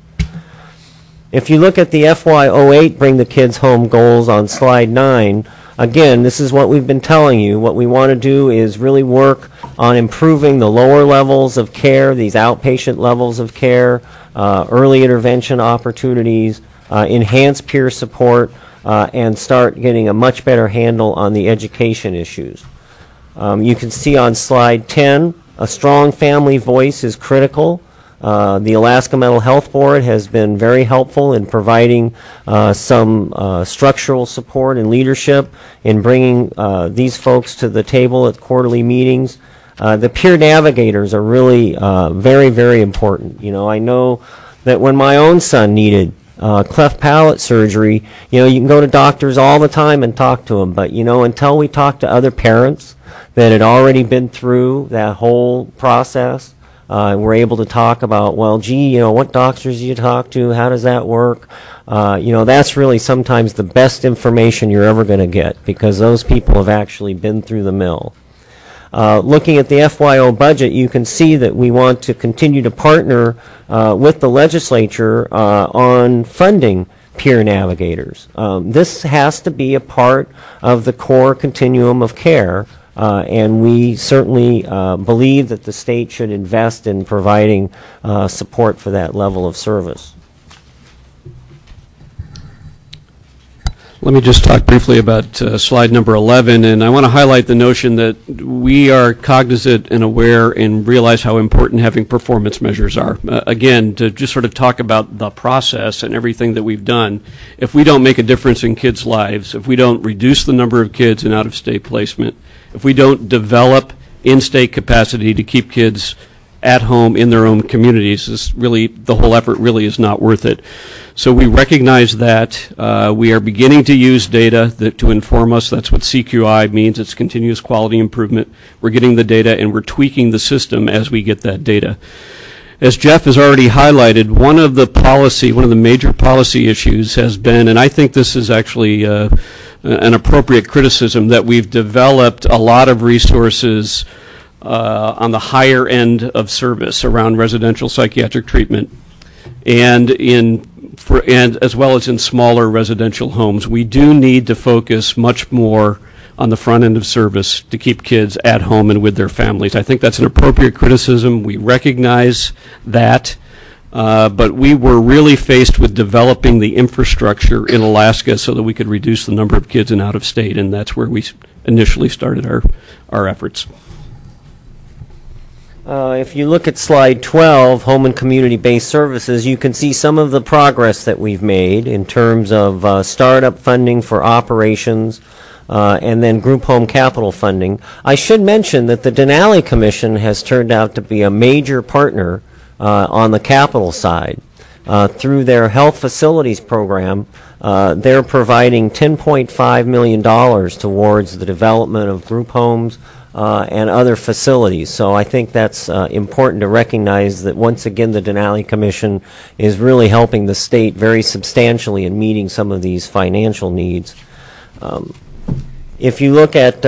If you look at the FY08 Bring the Kids Home goals on slide 9, again, this is what we've been telling you. What we want to do is really work on improving the lower levels of care, these outpatient levels of care, early intervention opportunities, enhance peer support, and start getting a much better handle on the education issues. You can see on slide 10, a strong family voice is critical. The Alaska Mental Health Board has been very helpful in providing some structural support and leadership in bringing these folks to the table at quarterly meetings. The peer navigators are really very, very important. You know, I know that when my own son needed cleft palate surgery, you know, you can go to doctors all the time and talk to them, but, you know, until we talk to other parents that had already been through that whole process, we're able to talk about, well, gee, you know, what doctors do you talk to? How does that work? You know, that's really sometimes the best information you're ever going to get because those people have actually been through the mill. Looking at the FYO budget, you can see that we want to continue to partner with the legislature on funding peer navigators. This has to be a part of the core continuum of care, and we certainly believe that the state should invest in providing support for that level of service. Let me just talk briefly about slide number 11, and I want to highlight the notion that we are cognizant and aware and realize how important having performance measures are. Again, to just sort of talk about the process and everything that we've done, if we don't make a difference in kids' lives, if we don't reduce the number of kids in out-of-state placement, if we don't develop in-state capacity to keep kids at home in their own communities, this really, the whole effort really is not worth it. So we recognize that. We are beginning to use data to inform us. That's what CQI means. It's continuous quality improvement. We're getting the data and we're tweaking the system as we get that data. As Jeff has already highlighted, one of the major policy issues has been, and I think this is actually an appropriate criticism, that we've developed a lot of resources on the higher end of service around residential psychiatric treatment and as well as in smaller residential homes. We do need to focus much more on the front end of service to keep kids at home and with their families. I think that's an appropriate criticism. We recognize that. But we were really faced with developing the infrastructure in Alaska so that we could reduce the number of kids in out of state, and that's where we initially started our efforts. If you look at slide 12, home and community-based services, you can see some of the progress that we've made in terms of startup funding for operations and then group home capital funding. I should mention that the Denali Commission has turned out to be a major partner on the capital side. Through their health facilities program, they're providing $10.5 million towards the development of group homes and other facilities. So I think that's important to recognize that once again the Denali Commission is really helping the state very substantially in meeting some of these financial needs. If you look at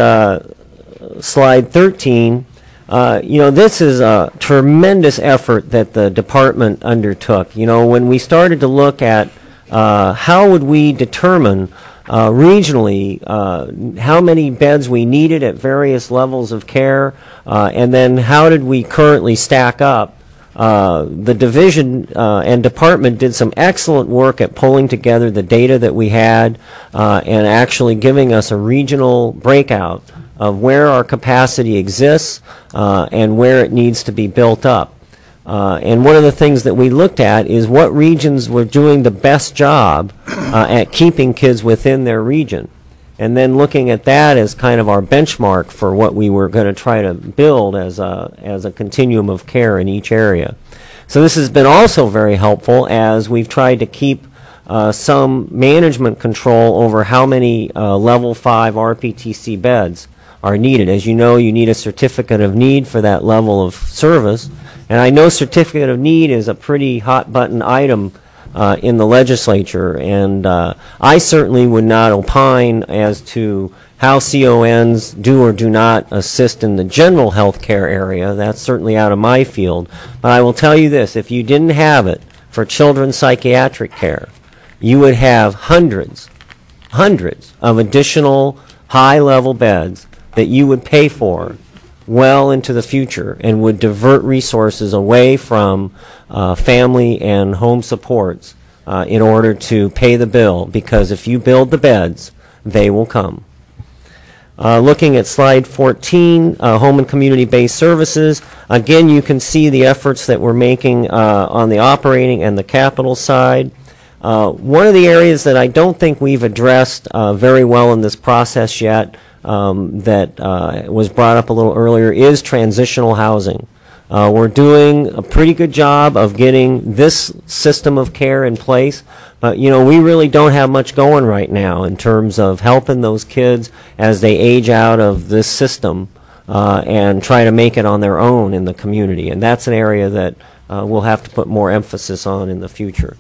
slide 13, this is a tremendous effort that the department undertook. When we started to look at how would we determine regionally how many beds we needed at various levels of care, and then how did we currently stack up, the division and department did some excellent work at pulling together the data that we had and actually giving us a regional breakout of where our capacity exists and where it needs to be built up. And one of the things that we looked at is what regions were doing the best job at keeping kids within their region. And then looking at that as kind of our benchmark for what we were going to try to build as a continuum of care in each area. So this has been also very helpful as we've tried to keep some management control over how many level 5 RPTC beds are needed. As you know, you need a certificate of need for that level of service. And I know certificate of need is a pretty hot button item in the legislature, and I certainly would not opine as to how CONs do or do not assist in the general health care area. That's certainly out of my field. But I will tell you this, if you didn't have it for children's psychiatric care, you would have hundreds of additional high-level beds that you would pay for well into the future and would divert resources away from family and home supports in order to pay the bill, because if you build the beds, they will come. Looking at slide 14, home and community-based services, again you can see the efforts that we're making on the operating and the capital side. One of the areas that I don't think we've addressed very well in this process yet that was brought up a little earlier is transitional housing. We're doing a pretty good job of getting this system of care in place, but we really don't have much going right now in terms of helping those kids as they age out of this system and try to make it on their own in the community. And that's an area that we'll have to put more emphasis on in the future.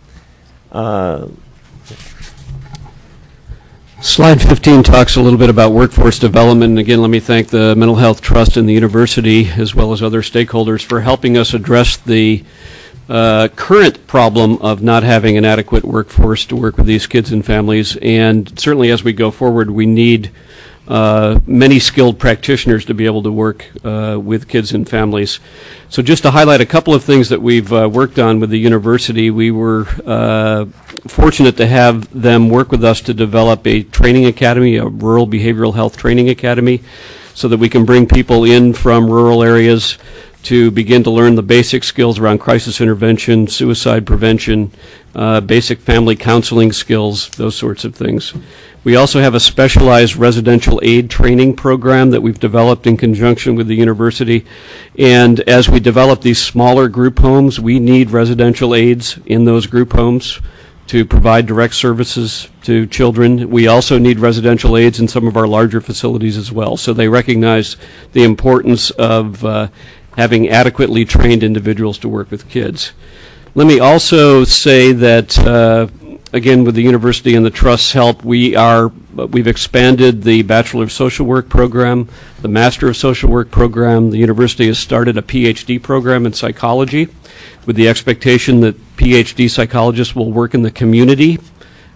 Slide 15 talks a little bit about workforce development. And again, let me thank the Mental Health Trust and the university, as well as other stakeholders, for helping us address the current problem of not having an adequate workforce to work with these kids and families. And certainly as we go forward, we need many skilled practitioners to be able to work with kids and families. So just to highlight a couple of things that we've worked on with the university, we were fortunate to have them work with us to develop a training academy, a rural behavioral health training academy, so that we can bring people in from rural areas to begin to learn the basic skills around crisis intervention, suicide prevention, basic family counseling skills, those sorts of things. We also have a specialized residential aid training program that we've developed in conjunction with the university. And as we develop these smaller group homes, we need residential aides in those group homes to provide direct services to children. We also need residential aides in some of our larger facilities as well. So they recognize the importance of having adequately trained individuals to work with kids. Let me also say that again, with the university and the trust's help, we've expanded the Bachelor of Social Work program, the Master of Social Work program. The university has started a PhD program in psychology with the expectation that PhD psychologists will work in the community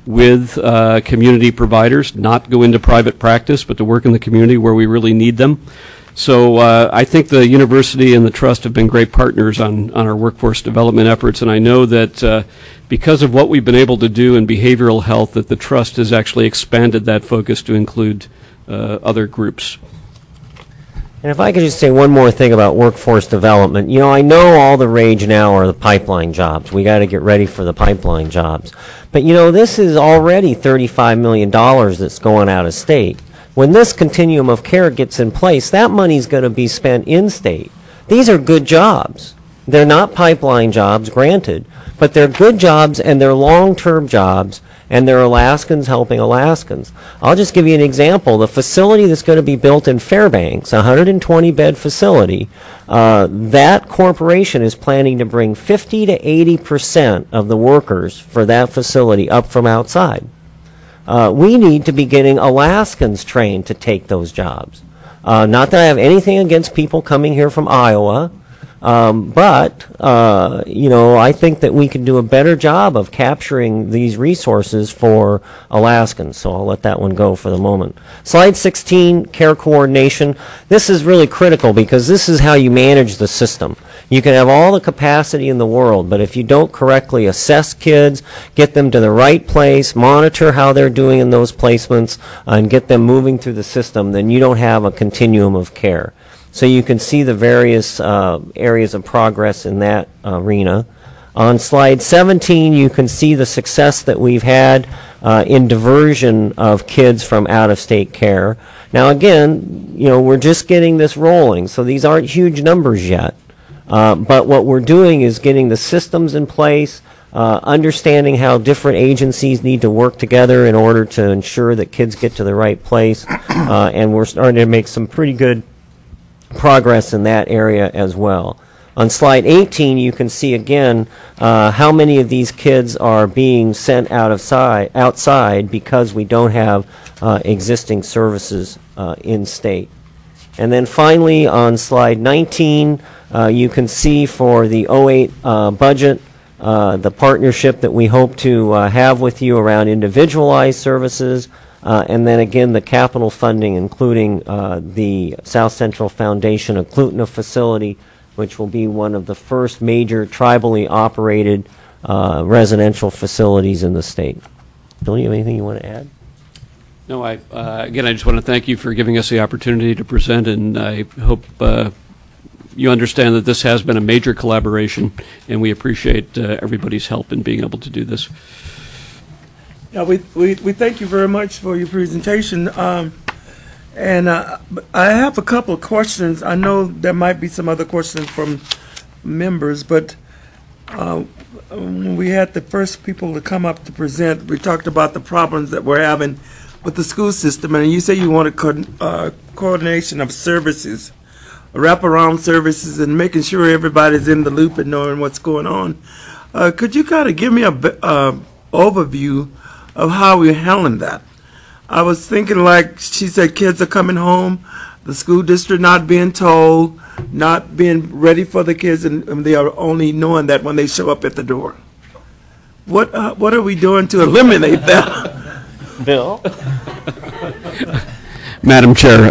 with community providers, not go into private practice, but to work in the community where we really need them. So I think the university and the trust have been great partners on our workforce development efforts, and I know that because of what we've been able to do in behavioral health, that the trust has actually expanded that focus to include other groups. And if I could just say one more thing about workforce development. You know, I know all the rage now are the pipeline jobs. We got to get ready for the pipeline jobs. But, you know, this is already $35 million that's going out of state. When this continuum of care gets in place, that money's going to be spent in state. These are good jobs. They're not pipeline jobs, granted, but they're good jobs and they're long-term jobs, and they're Alaskans helping Alaskans. I'll just give you an example. The facility that's going to be built in Fairbanks, a 120-bed facility, that corporation is planning to bring 50 to 80% of the workers for that facility up from outside. We need to be getting Alaskans trained to take those jobs. Not that I have anything against people coming here from Iowa, but you know, I think that we can do a better job of capturing these resources for Alaskans, so I'll let that one go for the moment. Slide 16, care coordination. This is really critical because this is how you manage the system. You can have all the capacity in the world, but if you don't correctly assess kids, get them to the right place, monitor how they're doing in those placements, and get them moving through the system, then you don't have a continuum of care. So you can see the various areas of progress in that arena. On slide 17, you can see the success that we've had in diversion of kids from out-of-state care. Now again, you know, we're just getting this rolling, so these aren't huge numbers yet. But what we're doing is getting the systems in place, understanding how different agencies need to work together in order to ensure that kids get to the right place, and we're starting to make some pretty good progress in that area as well. On slide 18, you can see again how many of these kids are being sent outside because we don't have existing services in state. And then finally, on slide 19, you can see for the 08 budget the partnership that we hope to have with you around individualized services, and then again the capital funding, including the South Central Foundation Eklutna facility, which will be one of the first major tribally operated residential facilities in the state. Bill, you have anything you want to add? No, again, I just want to thank you for giving us the opportunity to present, and I hope you understand that this has been a major collaboration, and we appreciate everybody's help in being able to do this. Yeah, we thank you very much for your presentation. And I have a couple of questions. I know there might be some other questions from members, but when we had the first people to come up to present, we talked about the problems that we're having with the school system, and you say you wanted coordination of services, wraparound services, and making sure everybody's in the loop and knowing what's going on. Could you kind of give me a overview of how we're handling that? I was thinking, like she said, kids are coming home, the school district not being told, not being ready for the kids, and they are only knowing that when they show up at the door. What are we doing to eliminate that? Bill? Madam Chair,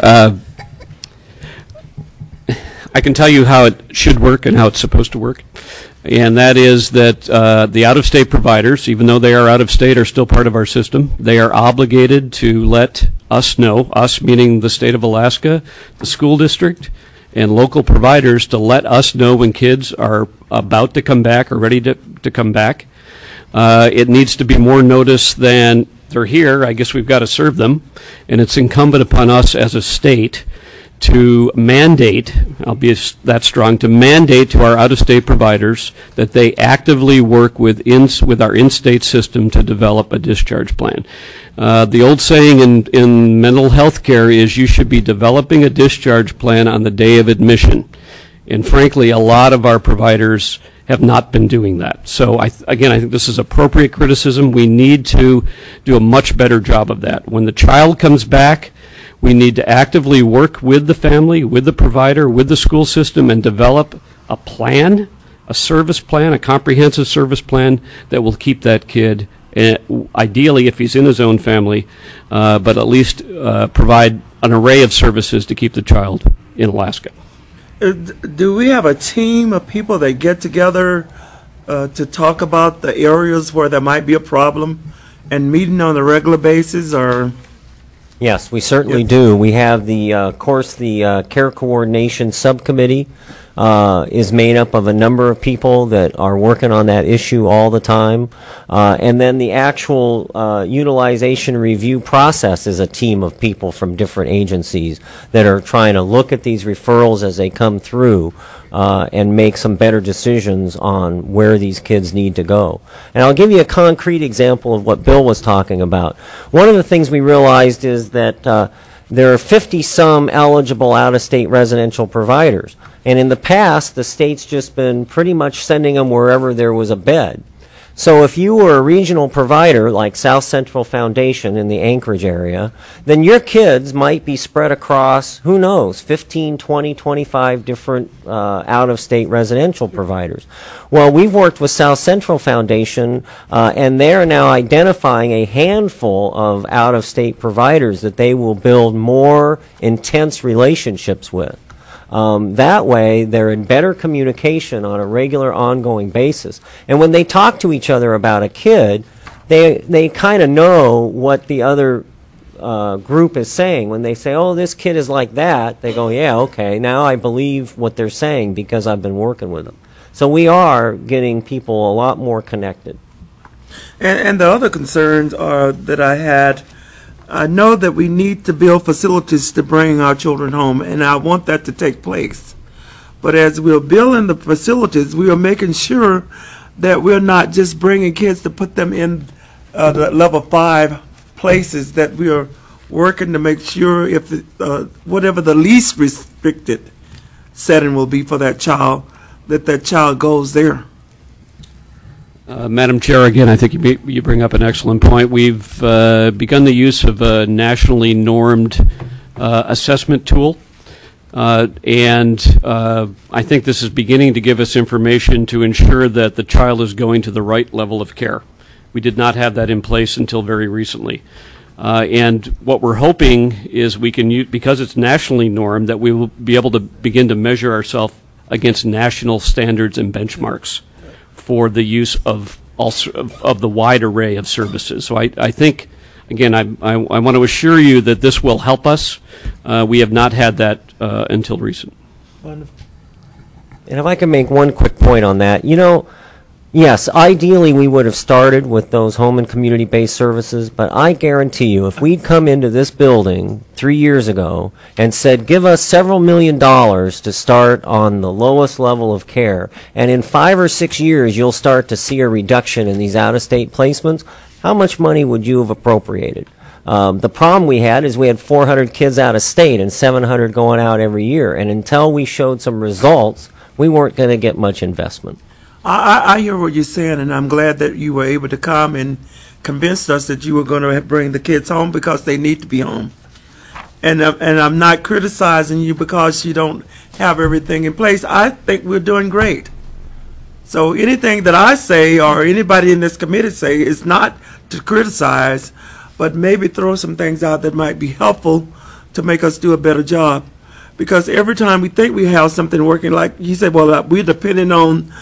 I can tell you how it should work and how it's supposed to work. And that is that the out-of-state providers, even though they are out-of-state, are still part of our system. They are obligated to let us know, us meaning the state of Alaska, the school district, and local providers, to let us know when kids are about to come back or ready to come back. It needs to be more notice than they're here. I guess we've got to serve them. And it's incumbent upon us as a state to mandate, I'll be that strong, to mandate to our out-of-state providers that they actively work with our in-state system to develop a discharge plan. The old saying in mental health care is you should be developing a discharge plan on the day of admission. And frankly, a lot of our providers have not been doing that. So again, I think this is appropriate criticism. We need to do a much better job of that. When the child comes back, we need to actively work with the family, with the provider, with the school system, and develop a plan, a service plan, a comprehensive service plan that will keep that kid ideally if he's in his own family, but at least provide an array of services to keep the child in Alaska. Do we have a team of people that get together to talk about the areas where there might be a problem and meeting on a regular basis, or? Yes, we certainly do. We have the Care Coordination Subcommittee is made up of a number of people that are working on that issue all the time. And then the actual utilization review process is a team of people from different agencies that are trying to look at these referrals as they come through and make some better decisions on where these kids need to go. And I'll give you a concrete example of what Bill was talking about. One of the things we realized is that there are 50-some eligible out-of-state residential providers. And in the past, the state's just been pretty much sending them wherever there was a bed. So if you were a regional provider like South Central Foundation in the Anchorage area, then your kids might be spread across, who knows, 15, 20, 25 different out-of-state residential providers. Well, we've worked with South Central Foundation, and they're now identifying a handful of out-of-state providers that they will build more intense relationships with. That way, they're in better communication on a regular, ongoing basis. And when they talk to each other about a kid, they kind of know what the other group is saying. When they say, oh, this kid is like that, they go, yeah, okay, now I believe what they're saying because I've been working with them. So we are getting people a lot more connected. And the other concerns are that I know that we need to build facilities to bring our children home, and I want that to take place. But as we're building the facilities, we are making sure that we're not just bringing kids to put them in the level 5 places, that we are working to make sure if whatever the least restricted setting will be for that child, that child goes there. Madam Chair, again, I think you bring up an excellent point. We've begun the use of a nationally normed assessment tool, and I think this is beginning to give us information to ensure that the child is going to the right level of care. We did not have that in place until very recently. And what we're hoping is we can use, because it's nationally normed, that we will be able to begin to measure ourselves against national standards and benchmarks for the use of the wide array of services. So I think, again, I want to assure you that this will help us. We have not had that until recent. And if I can make one quick point on that, yes, ideally we would have started with those home and community-based services, but I guarantee you if we'd come into this building 3 years ago and said, give us several $1 million to start on the lowest level of care, and in 5 or 6 years you'll start to see a reduction in these out-of-state placements, how much money would you have appropriated? The problem we had is we had 400 kids out of state and 700 going out every year, and until we showed some results, we weren't going to get much investment. I hear what you're saying, and I'm glad that you were able to come and convince us that you were going to bring the kids home because they need to be home. And I'm not criticizing you because you don't have everything in place. I think we're doing great. So anything that I say or anybody in this committee say is not to criticize, but maybe throw some things out that might be helpful to make us do a better job. Because every time we think we have something working, like you said, well, we're depending on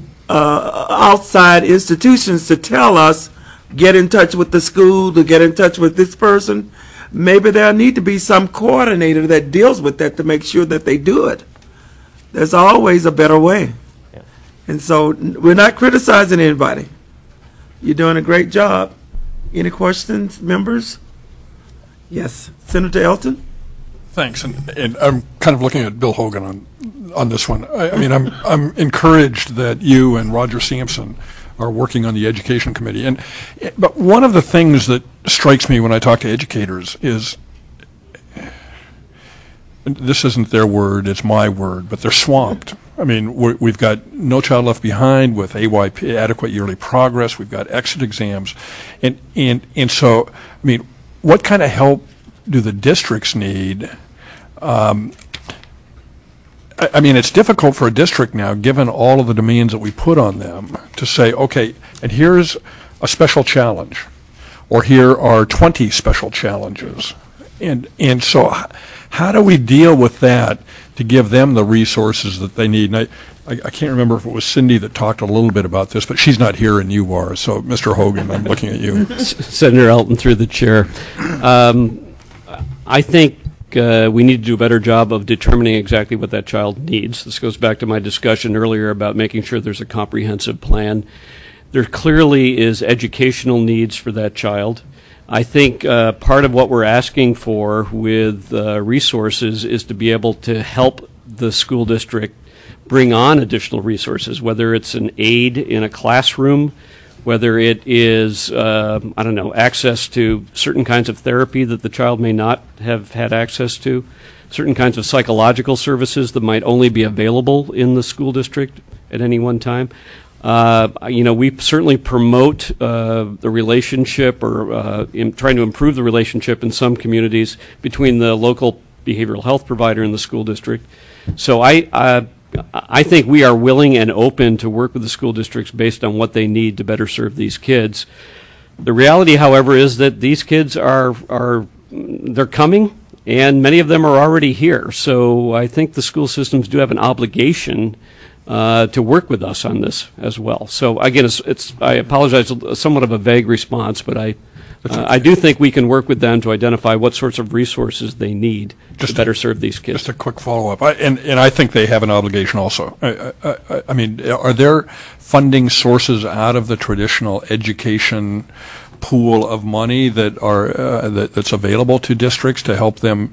outside institutions to tell us, get in touch with the school, to get in touch with this person. Maybe there need to be some coordinator that deals with that to make sure that they do it. There's always a better way. Yeah. And so we're not criticizing anybody. You're doing a great job. Any questions, members? Yes. Senator Elton? Thanks, and I'm kind of looking at Bill Hogan on this one. I mean, I'm encouraged that you and Roger Sampson are working on the Education Committee. But one of the things that strikes me when I talk to educators is, this isn't their word, it's my word, but they're swamped. I mean, we've got No Child Left Behind with AYP, Adequate Yearly Progress. We've got exit exams, and so, I mean, what kind of help do the districts need? I mean, it's difficult for a district now, given all of the demands that we put on them, to say, okay, and here's a special challenge, or here are 20 special challenges. And so how do we deal with that to give them the resources that they need? And I can't remember if it was Cindy that talked a little bit about this, but she's not here and you are. So, Mr. Hogan, I'm looking at you. Senator Elton, through the chair. I think we need to do a better job of determining exactly what that child needs. This goes back to my discussion earlier about making sure there's a comprehensive plan. There clearly is educational needs for that child. I think part of what we're asking for with resources is to be able to help the school district bring on additional resources, whether it's an aide in a classroom, whether it is, access to certain kinds of therapy that the child may not have had access to, certain kinds of psychological services that might only be available in the school district at any one time. We certainly promote the relationship or in trying to improve the relationship in some communities between the local behavioral health provider and the school district. So I think we are willing and open to work with the school districts based on what they need to better serve these kids. The reality, however, is that these kids they're coming, and many of them are already here. So I think the school systems do have an obligation to work with us on this as well. So again, I apologize, somewhat of a vague response, but I do think we can work with them to identify what sorts of resources they need to better serve these kids. Just a quick follow-up, and I think they have an obligation also. I mean, are there funding sources out of the traditional education pool of money that are that's available to districts to help them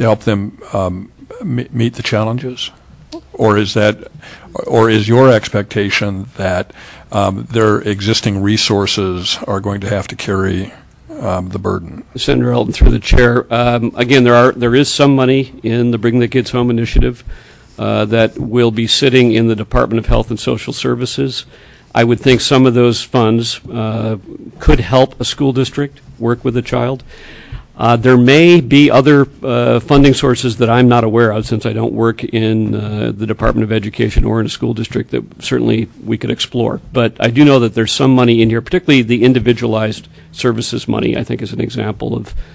meet the challenges? Or is your expectation that their existing resources are going to have to carry the burden? Senator Elton, through the chair. Again, there is some money in the Bring the Kids Home initiative that will be sitting in the Department of Health and Social Services. I would think some of those funds could help a school district work with a child. There may be other funding sources that I'm not aware of, since I don't work in the Department of Education or in a school district, that certainly we could explore. But I do know that there's some money in here, particularly the individualized services money, I think is an example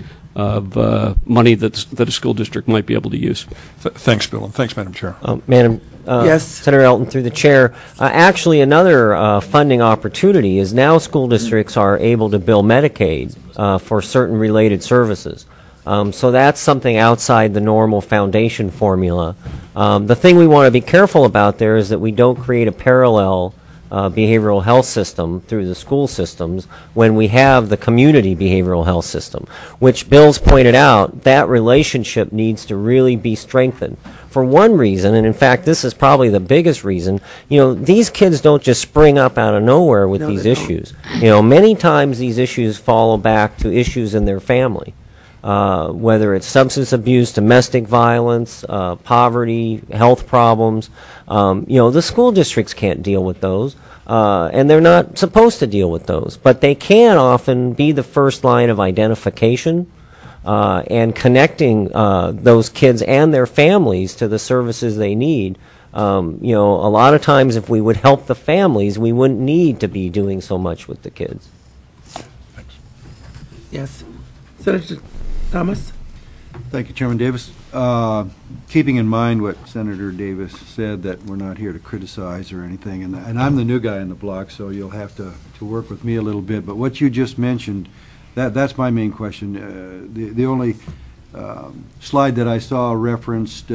of money that a school district might be able to use. Thanks, Bill, and thanks, Madam Chair. Madam Yes. Senator Elton, through the chair. Actually, another funding opportunity is now school districts are able to bill Medicaid for certain related services. So that's something outside the normal foundation formula. The thing we want to be careful about there is that we don't create a parallel behavioral health system through the school systems when we have the community behavioral health system, which Bill's pointed out, that relationship needs to really be strengthened. For one reason, and in fact this is probably the biggest reason, these kids don't just spring up out of nowhere with these issues. Many times these issues fall back to issues in their family. Whether it's substance abuse, domestic violence, poverty, health problems. The school districts can't deal with those, and they're not supposed to deal with those. But they can often be the first line of identification and connecting those kids and their families to the services they need. A lot of times if we would help the families, we wouldn't need to be doing so much with the kids. Thanks. Yes. Senator Thomas? Thank you, Chairman Davis. Keeping in mind what Senator Davis said, that we're not here to criticize or anything, and I'm the new guy on the block, so you'll have to work with me a little bit. But what you just mentioned, that's my main question. The only slide that I saw referenced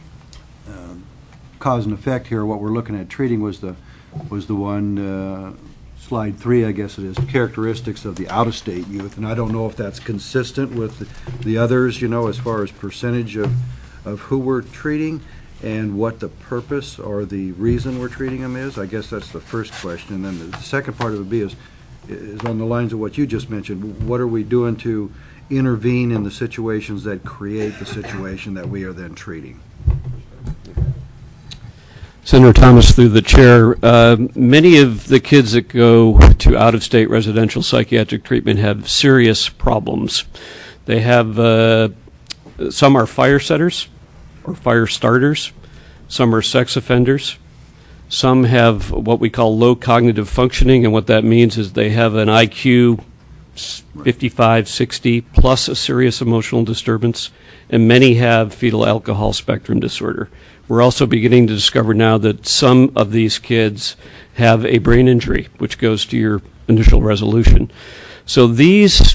cause and effect here. What we're looking at treating was the one. Slide 3, I guess it is, characteristics of the out-of-state youth, and I don't know if that's consistent with the others, as far as percentage of who we're treating and what the purpose or the reason we're treating them is. I guess that's the first question, and then the second part of it is on the lines of what you just mentioned. What are we doing to intervene in the situations that create the situation that we are then treating? Senator Thomas, through the chair, many of the kids that go to out-of-state residential psychiatric treatment have serious problems. They have, some are fire setters or fire starters, some are sex offenders, Some have what we call low cognitive functioning, and what that means is they have an IQ 55, 60, plus a serious emotional disturbance, and many have fetal alcohol spectrum disorder. We're also beginning to discover now that some of these kids have a brain injury, which goes to your initial resolution. So these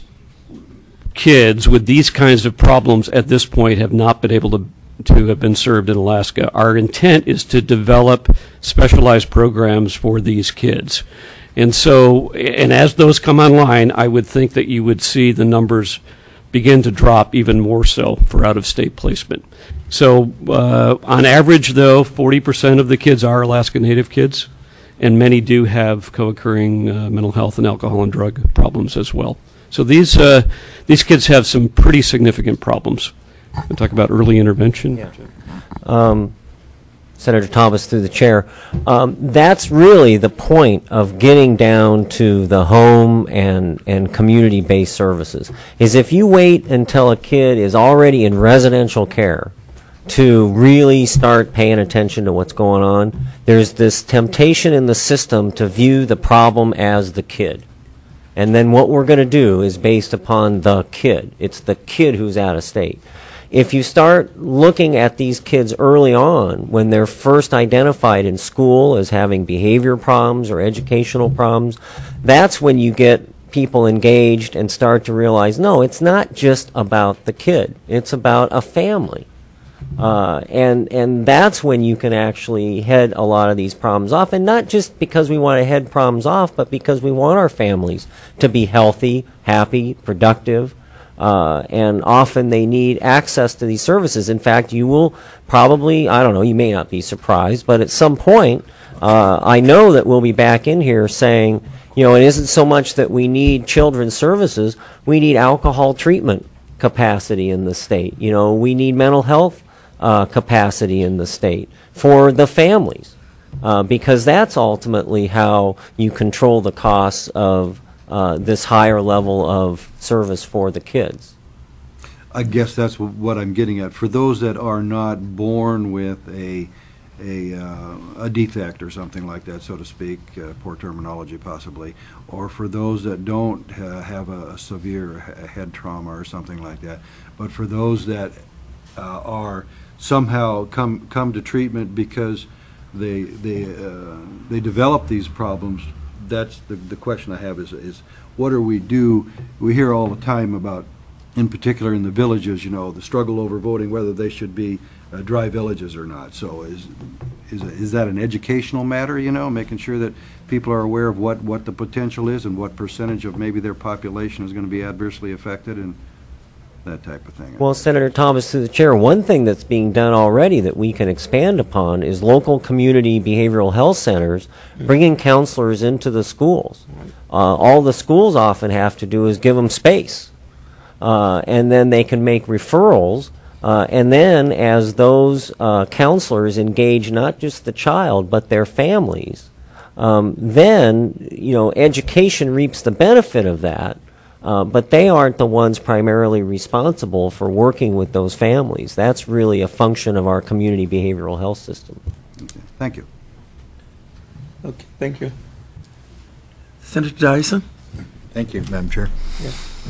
kids with these kinds of problems at this point have not been able to have been served in Alaska. Our intent is to develop specialized programs for these kids. And so, and as those come online, I would think that you would see the numbers begin to drop even more so for out-of-state placement. So on average, though, 40% of the kids are Alaska Native kids, and many do have co-occurring mental health and alcohol and drug problems as well. So these kids have some pretty significant problems. We'll talk about early intervention. Yeah. Senator Thomas, through the chair, that's really the point of getting down to the home and community-based services, is if you wait until a kid is already in residential care to really start paying attention to what's going on, there's this temptation in the system to view the problem as the kid. And then what we're going to do is based upon the kid. It's the kid who's out of state. If you start looking at these kids early on, when they're first identified in school as having behavior problems or educational problems, that's when you get people engaged and start to realize, no, it's not just about the kid. It's about a family. And that's when you can actually head a lot of these problems off, and not just because we want to head problems off, but because we want our families to be healthy, happy, productive, and often they need access to these services. In fact, you will probably, I don't know, you may not be surprised, but at some point, I know that we'll be back in here saying, you know, it isn't so much that we need children's services, we need alcohol treatment capacity in the state. You know, we need mental health capacity in the state for the families, because that's ultimately how you control the costs of this higher level of service for the kids. I guess that's what I'm getting at. For those that are not born with a defect or something like that, so to speak, poor terminology possibly, or for those that don't have a severe head trauma or something like that, but for those that are somehow come to treatment because they develop these problems, that's the question I have is what do? We hear all the time about, in particular in the villages, you know, the struggle over voting, whether they should be dry villages or not. So is that an educational matter, you know, making sure that people are aware of what the potential is and what percentage of maybe their population is going to be adversely affected and that type of thing? Well, Senator Thomas, through the chair, one thing that's being done already that we can expand upon is local community behavioral health centers bringing counselors into the schools. All the schools often have to do is give them space, and then they can make referrals, and then as those counselors engage not just the child but their families, then, you know, education reaps the benefit of that. But they aren't the ones primarily responsible for working with those families. That's really a function of our community behavioral health system. Okay. Thank you. Okay, thank you. Senator Dyson? Thank you, Madam Chair. Yeah.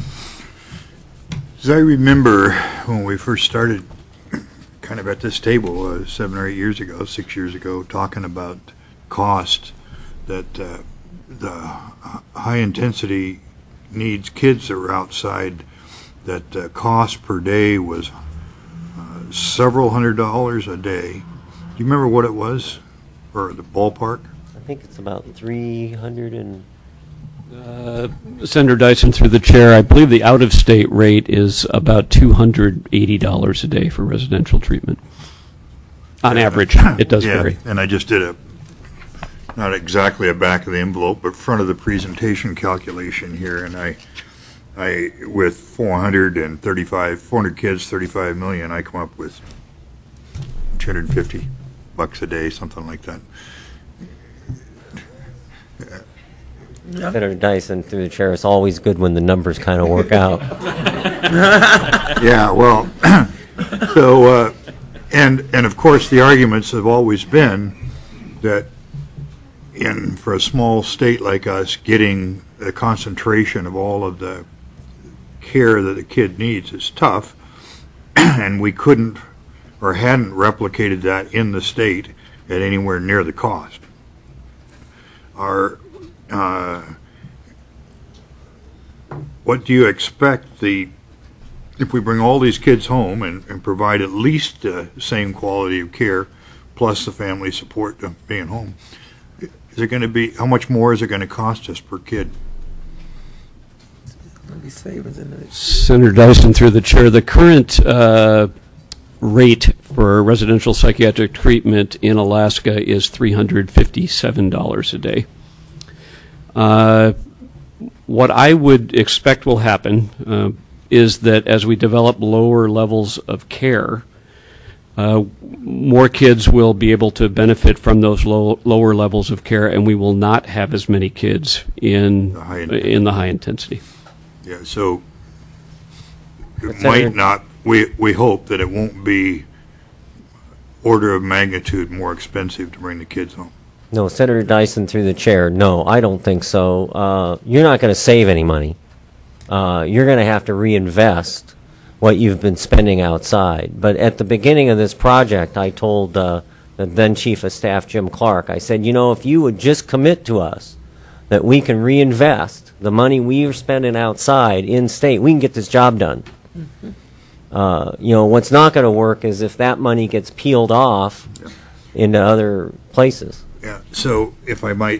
As I remember when we first started kind of at this table 7 or 8 years ago, 6 years ago, talking about cost, that the high-intensity needs kids that were outside, that cost per day was several $100s a day. Do you remember what it was, or the ballpark? I think it's about 300 and... Senator Dyson, through the chair, I believe the out-of-state rate is about $280 a day for residential treatment. On average, it does vary. And I just did not exactly a back of the envelope, but front of the presentation calculation here, and I with 400 kids, 35 million, I come up with $250 a day, something like that. Yeah. Senator Dyson, through the chair, it's always good when the numbers kind of work out. Yeah, well, so, and of course the arguments have always been that for a small state like us, getting a concentration of all of the care that a kid needs is tough, and we couldn't or hadn't replicated that in the state at anywhere near the cost. What do you expect if we bring all these kids home and provide at least the same quality of care plus the family support of being home, is it going to be, how much more is it going to cost us per kid? Senator Dyson, through the chair, the current rate for residential psychiatric treatment in Alaska is $357 a day. What I would expect will happen is that as we develop lower levels of care, more kids will be able to benefit from those lower levels of care, and we will not have as many kids in the high intensity. Yeah, so it might not, we hope that it won't be order of magnitude more expensive to bring the kids home. No, Senator Dyson, through the chair, no, I don't think so. You're not going to save any money. You're going to have to reinvest what you've been spending outside. But at the beginning of this project, I told the then Chief of Staff, Jim Clark, I said, you know, if you would just commit to us that we can reinvest the money we are spending outside in state, we can get this job done. You know, what's not going to work is if that money gets peeled off into other places. Yeah, so if I might,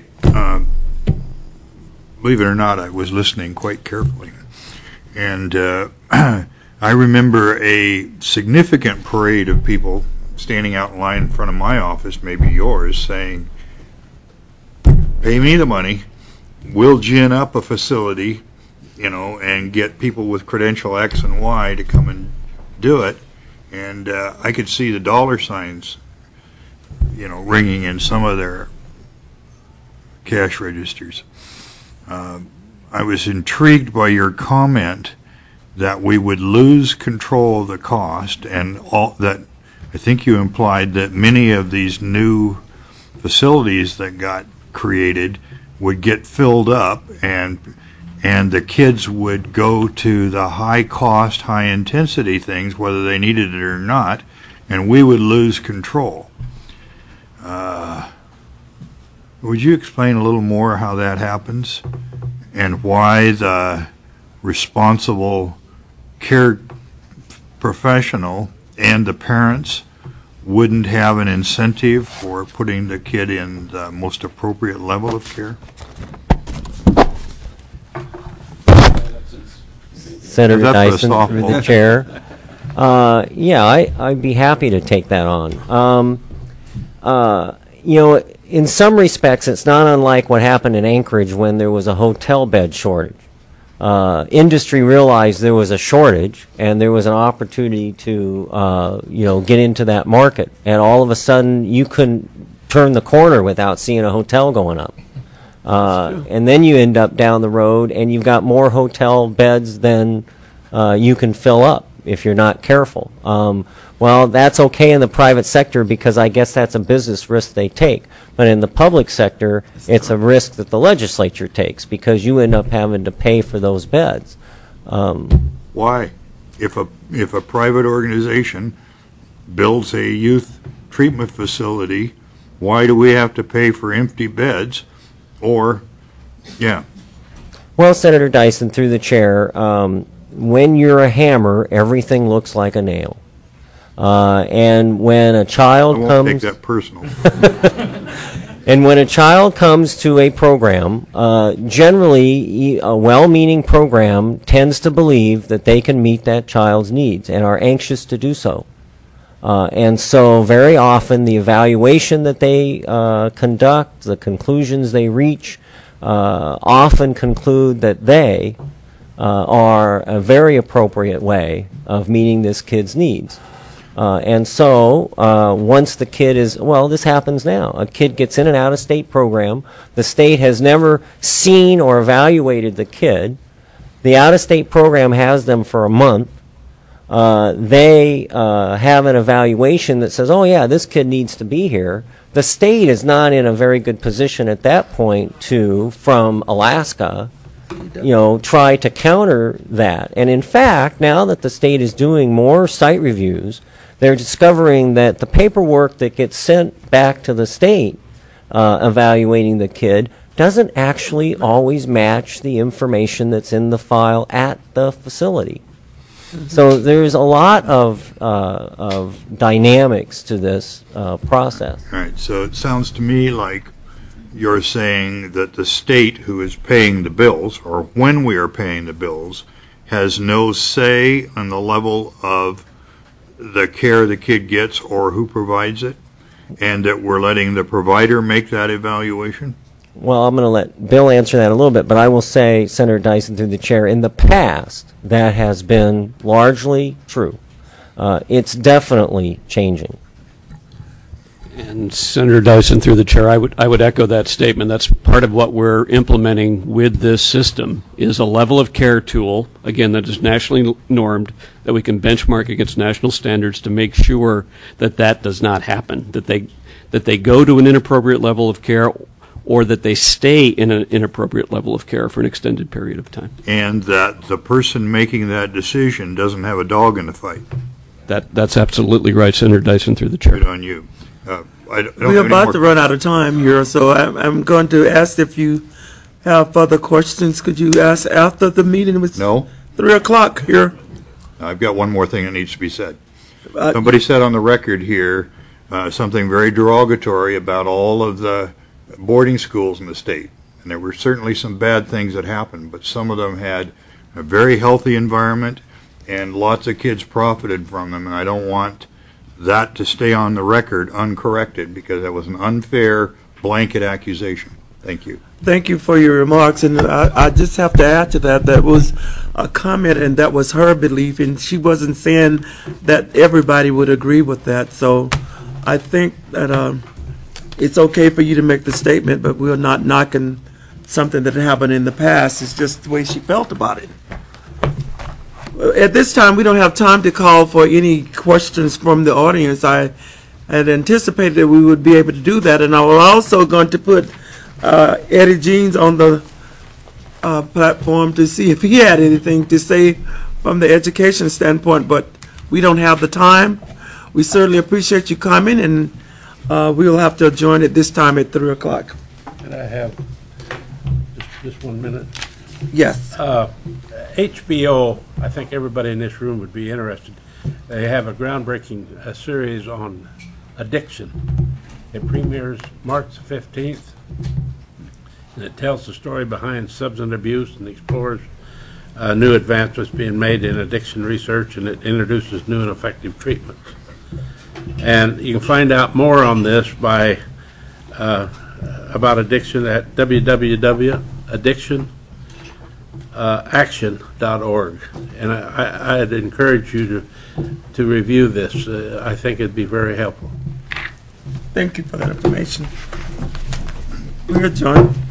believe it or not, I was listening quite carefully. And I remember a significant parade of people standing out in line in front of my office, maybe yours, saying, pay me the money, we'll gin up a facility, you know, and get people with credential X and Y to come and do it. And I could see the dollar signs, you know, ringing in some of their cash registers. I was intrigued by your comment that we would lose control of the cost, and all that. I think you implied that many of these new facilities that got created would get filled up, and the kids would go to the high cost, high intensity things, whether they needed it or not, and we would lose control. Would you explain a little more how that happens and why the responsible care professional and the parents wouldn't have an incentive for putting the kid in the most appropriate level of care? Senator Dyson, through the chair. Yeah, I'd be happy to take that on. You know, in some respects, it's not unlike what happened in Anchorage when there was a hotel bed shortage. Industry realized there was a shortage, and there was an opportunity to, you know, get into that market. And all of a sudden, you couldn't turn the corner without seeing a hotel going up. And then you end up down the road, and you've got more hotel beds than you can fill up if you're not careful. Well, that's okay in the private sector because I guess that's a business risk they take. But in the public sector, it's a risk that the legislature takes because you end up having to pay for those beds. Why? If a private organization builds a youth treatment facility, why do we have to pay for empty beds? Or, yeah. Well, Senator Dyson, through the chair, when you're a hammer, everything looks like a nail. And when a child comes... I won't take that personal. And when a child comes to a program, generally a well-meaning program tends to believe that they can meet that child's needs and are anxious to do so. And so very often the evaluation that they conduct, the conclusions they reach, often conclude that they are a very appropriate way of meeting this kid's needs. And so once the kid is, well, this happens now. A kid gets in an out-of-state program. The state has never seen or evaluated the kid. The out-of-state program has them for a month. They have an evaluation that says, oh, yeah, this kid needs to be here. the state is not in a very good position at that point to, from Alaska, try to counter that. And in fact, now that the state is doing more site reviews, they're discovering that the paperwork that gets sent back to the state evaluating the kid doesn't actually always match the information that's in the file at the facility. So there's a lot of dynamics to this process. All right, so it sounds to me like you're saying that the state who is paying the bills, or when we are paying the bills, has no say on the level of the care the kid gets or who provides it, and that we're letting the provider make that evaluation? Well, I'm going to let Bill answer that a little bit, but I will say, Senator Dyson, through the chair, in the past, that has been largely true. It's definitely changing. And Senator Dyson, through the chair, I would echo that statement. That's part of what we're implementing with this system, is a level of care tool, again, that is nationally normed, that we can benchmark against national standards to make sure that that does not happen, that they go to an inappropriate level of care, or that they stay in an inappropriate level of care for an extended period of time. And that the person making that decision doesn't have a dog in the fight. That's absolutely right, Senator Dyson, through the chair. Good on you. We're about to run out of time here, so I'm going to ask if you have further questions. Could you ask after the meeting? It's No. 3 o'clock here. I've got one more thing that needs to be said. Somebody said on the record here something very derogatory about all of the boarding schools in the state. And there were certainly some bad things that happened, but some of them had a very healthy environment, and lots of kids profited from them. And I don't want that to stay on the record uncorrected, because that was an unfair blanket accusation. Thank you. Thank you for your remarks, and I just have to add to that, that was a comment, and that was her belief, and she wasn't saying that everybody would agree with that. So I think that it's okay for you to make the statement, but we're not knocking something that happened in the past. It's just the way she felt about it. At this time, we don't have time to call for any questions from the audience. I had anticipated that we would be able to do that, and I was also going to put Eddie Jeans on the platform to see if he had anything to say from the education standpoint, but we don't have the time. We certainly appreciate you coming, and we'll have to adjourn at this time at 3 o'clock. Can I have just 1 minute? Yes. HBO, I think everybody in this room would be interested. They have a groundbreaking series on addiction. It premieres March 15th, and it tells the story behind substance abuse and explores new advancements being made in addiction research, and it introduces new and effective treatments. And you can find out more on this by about addiction at www.addictionaction.org. And I'd encourage you to review this. I think it'd be very helpful. Thank you for that information. We're adjourned.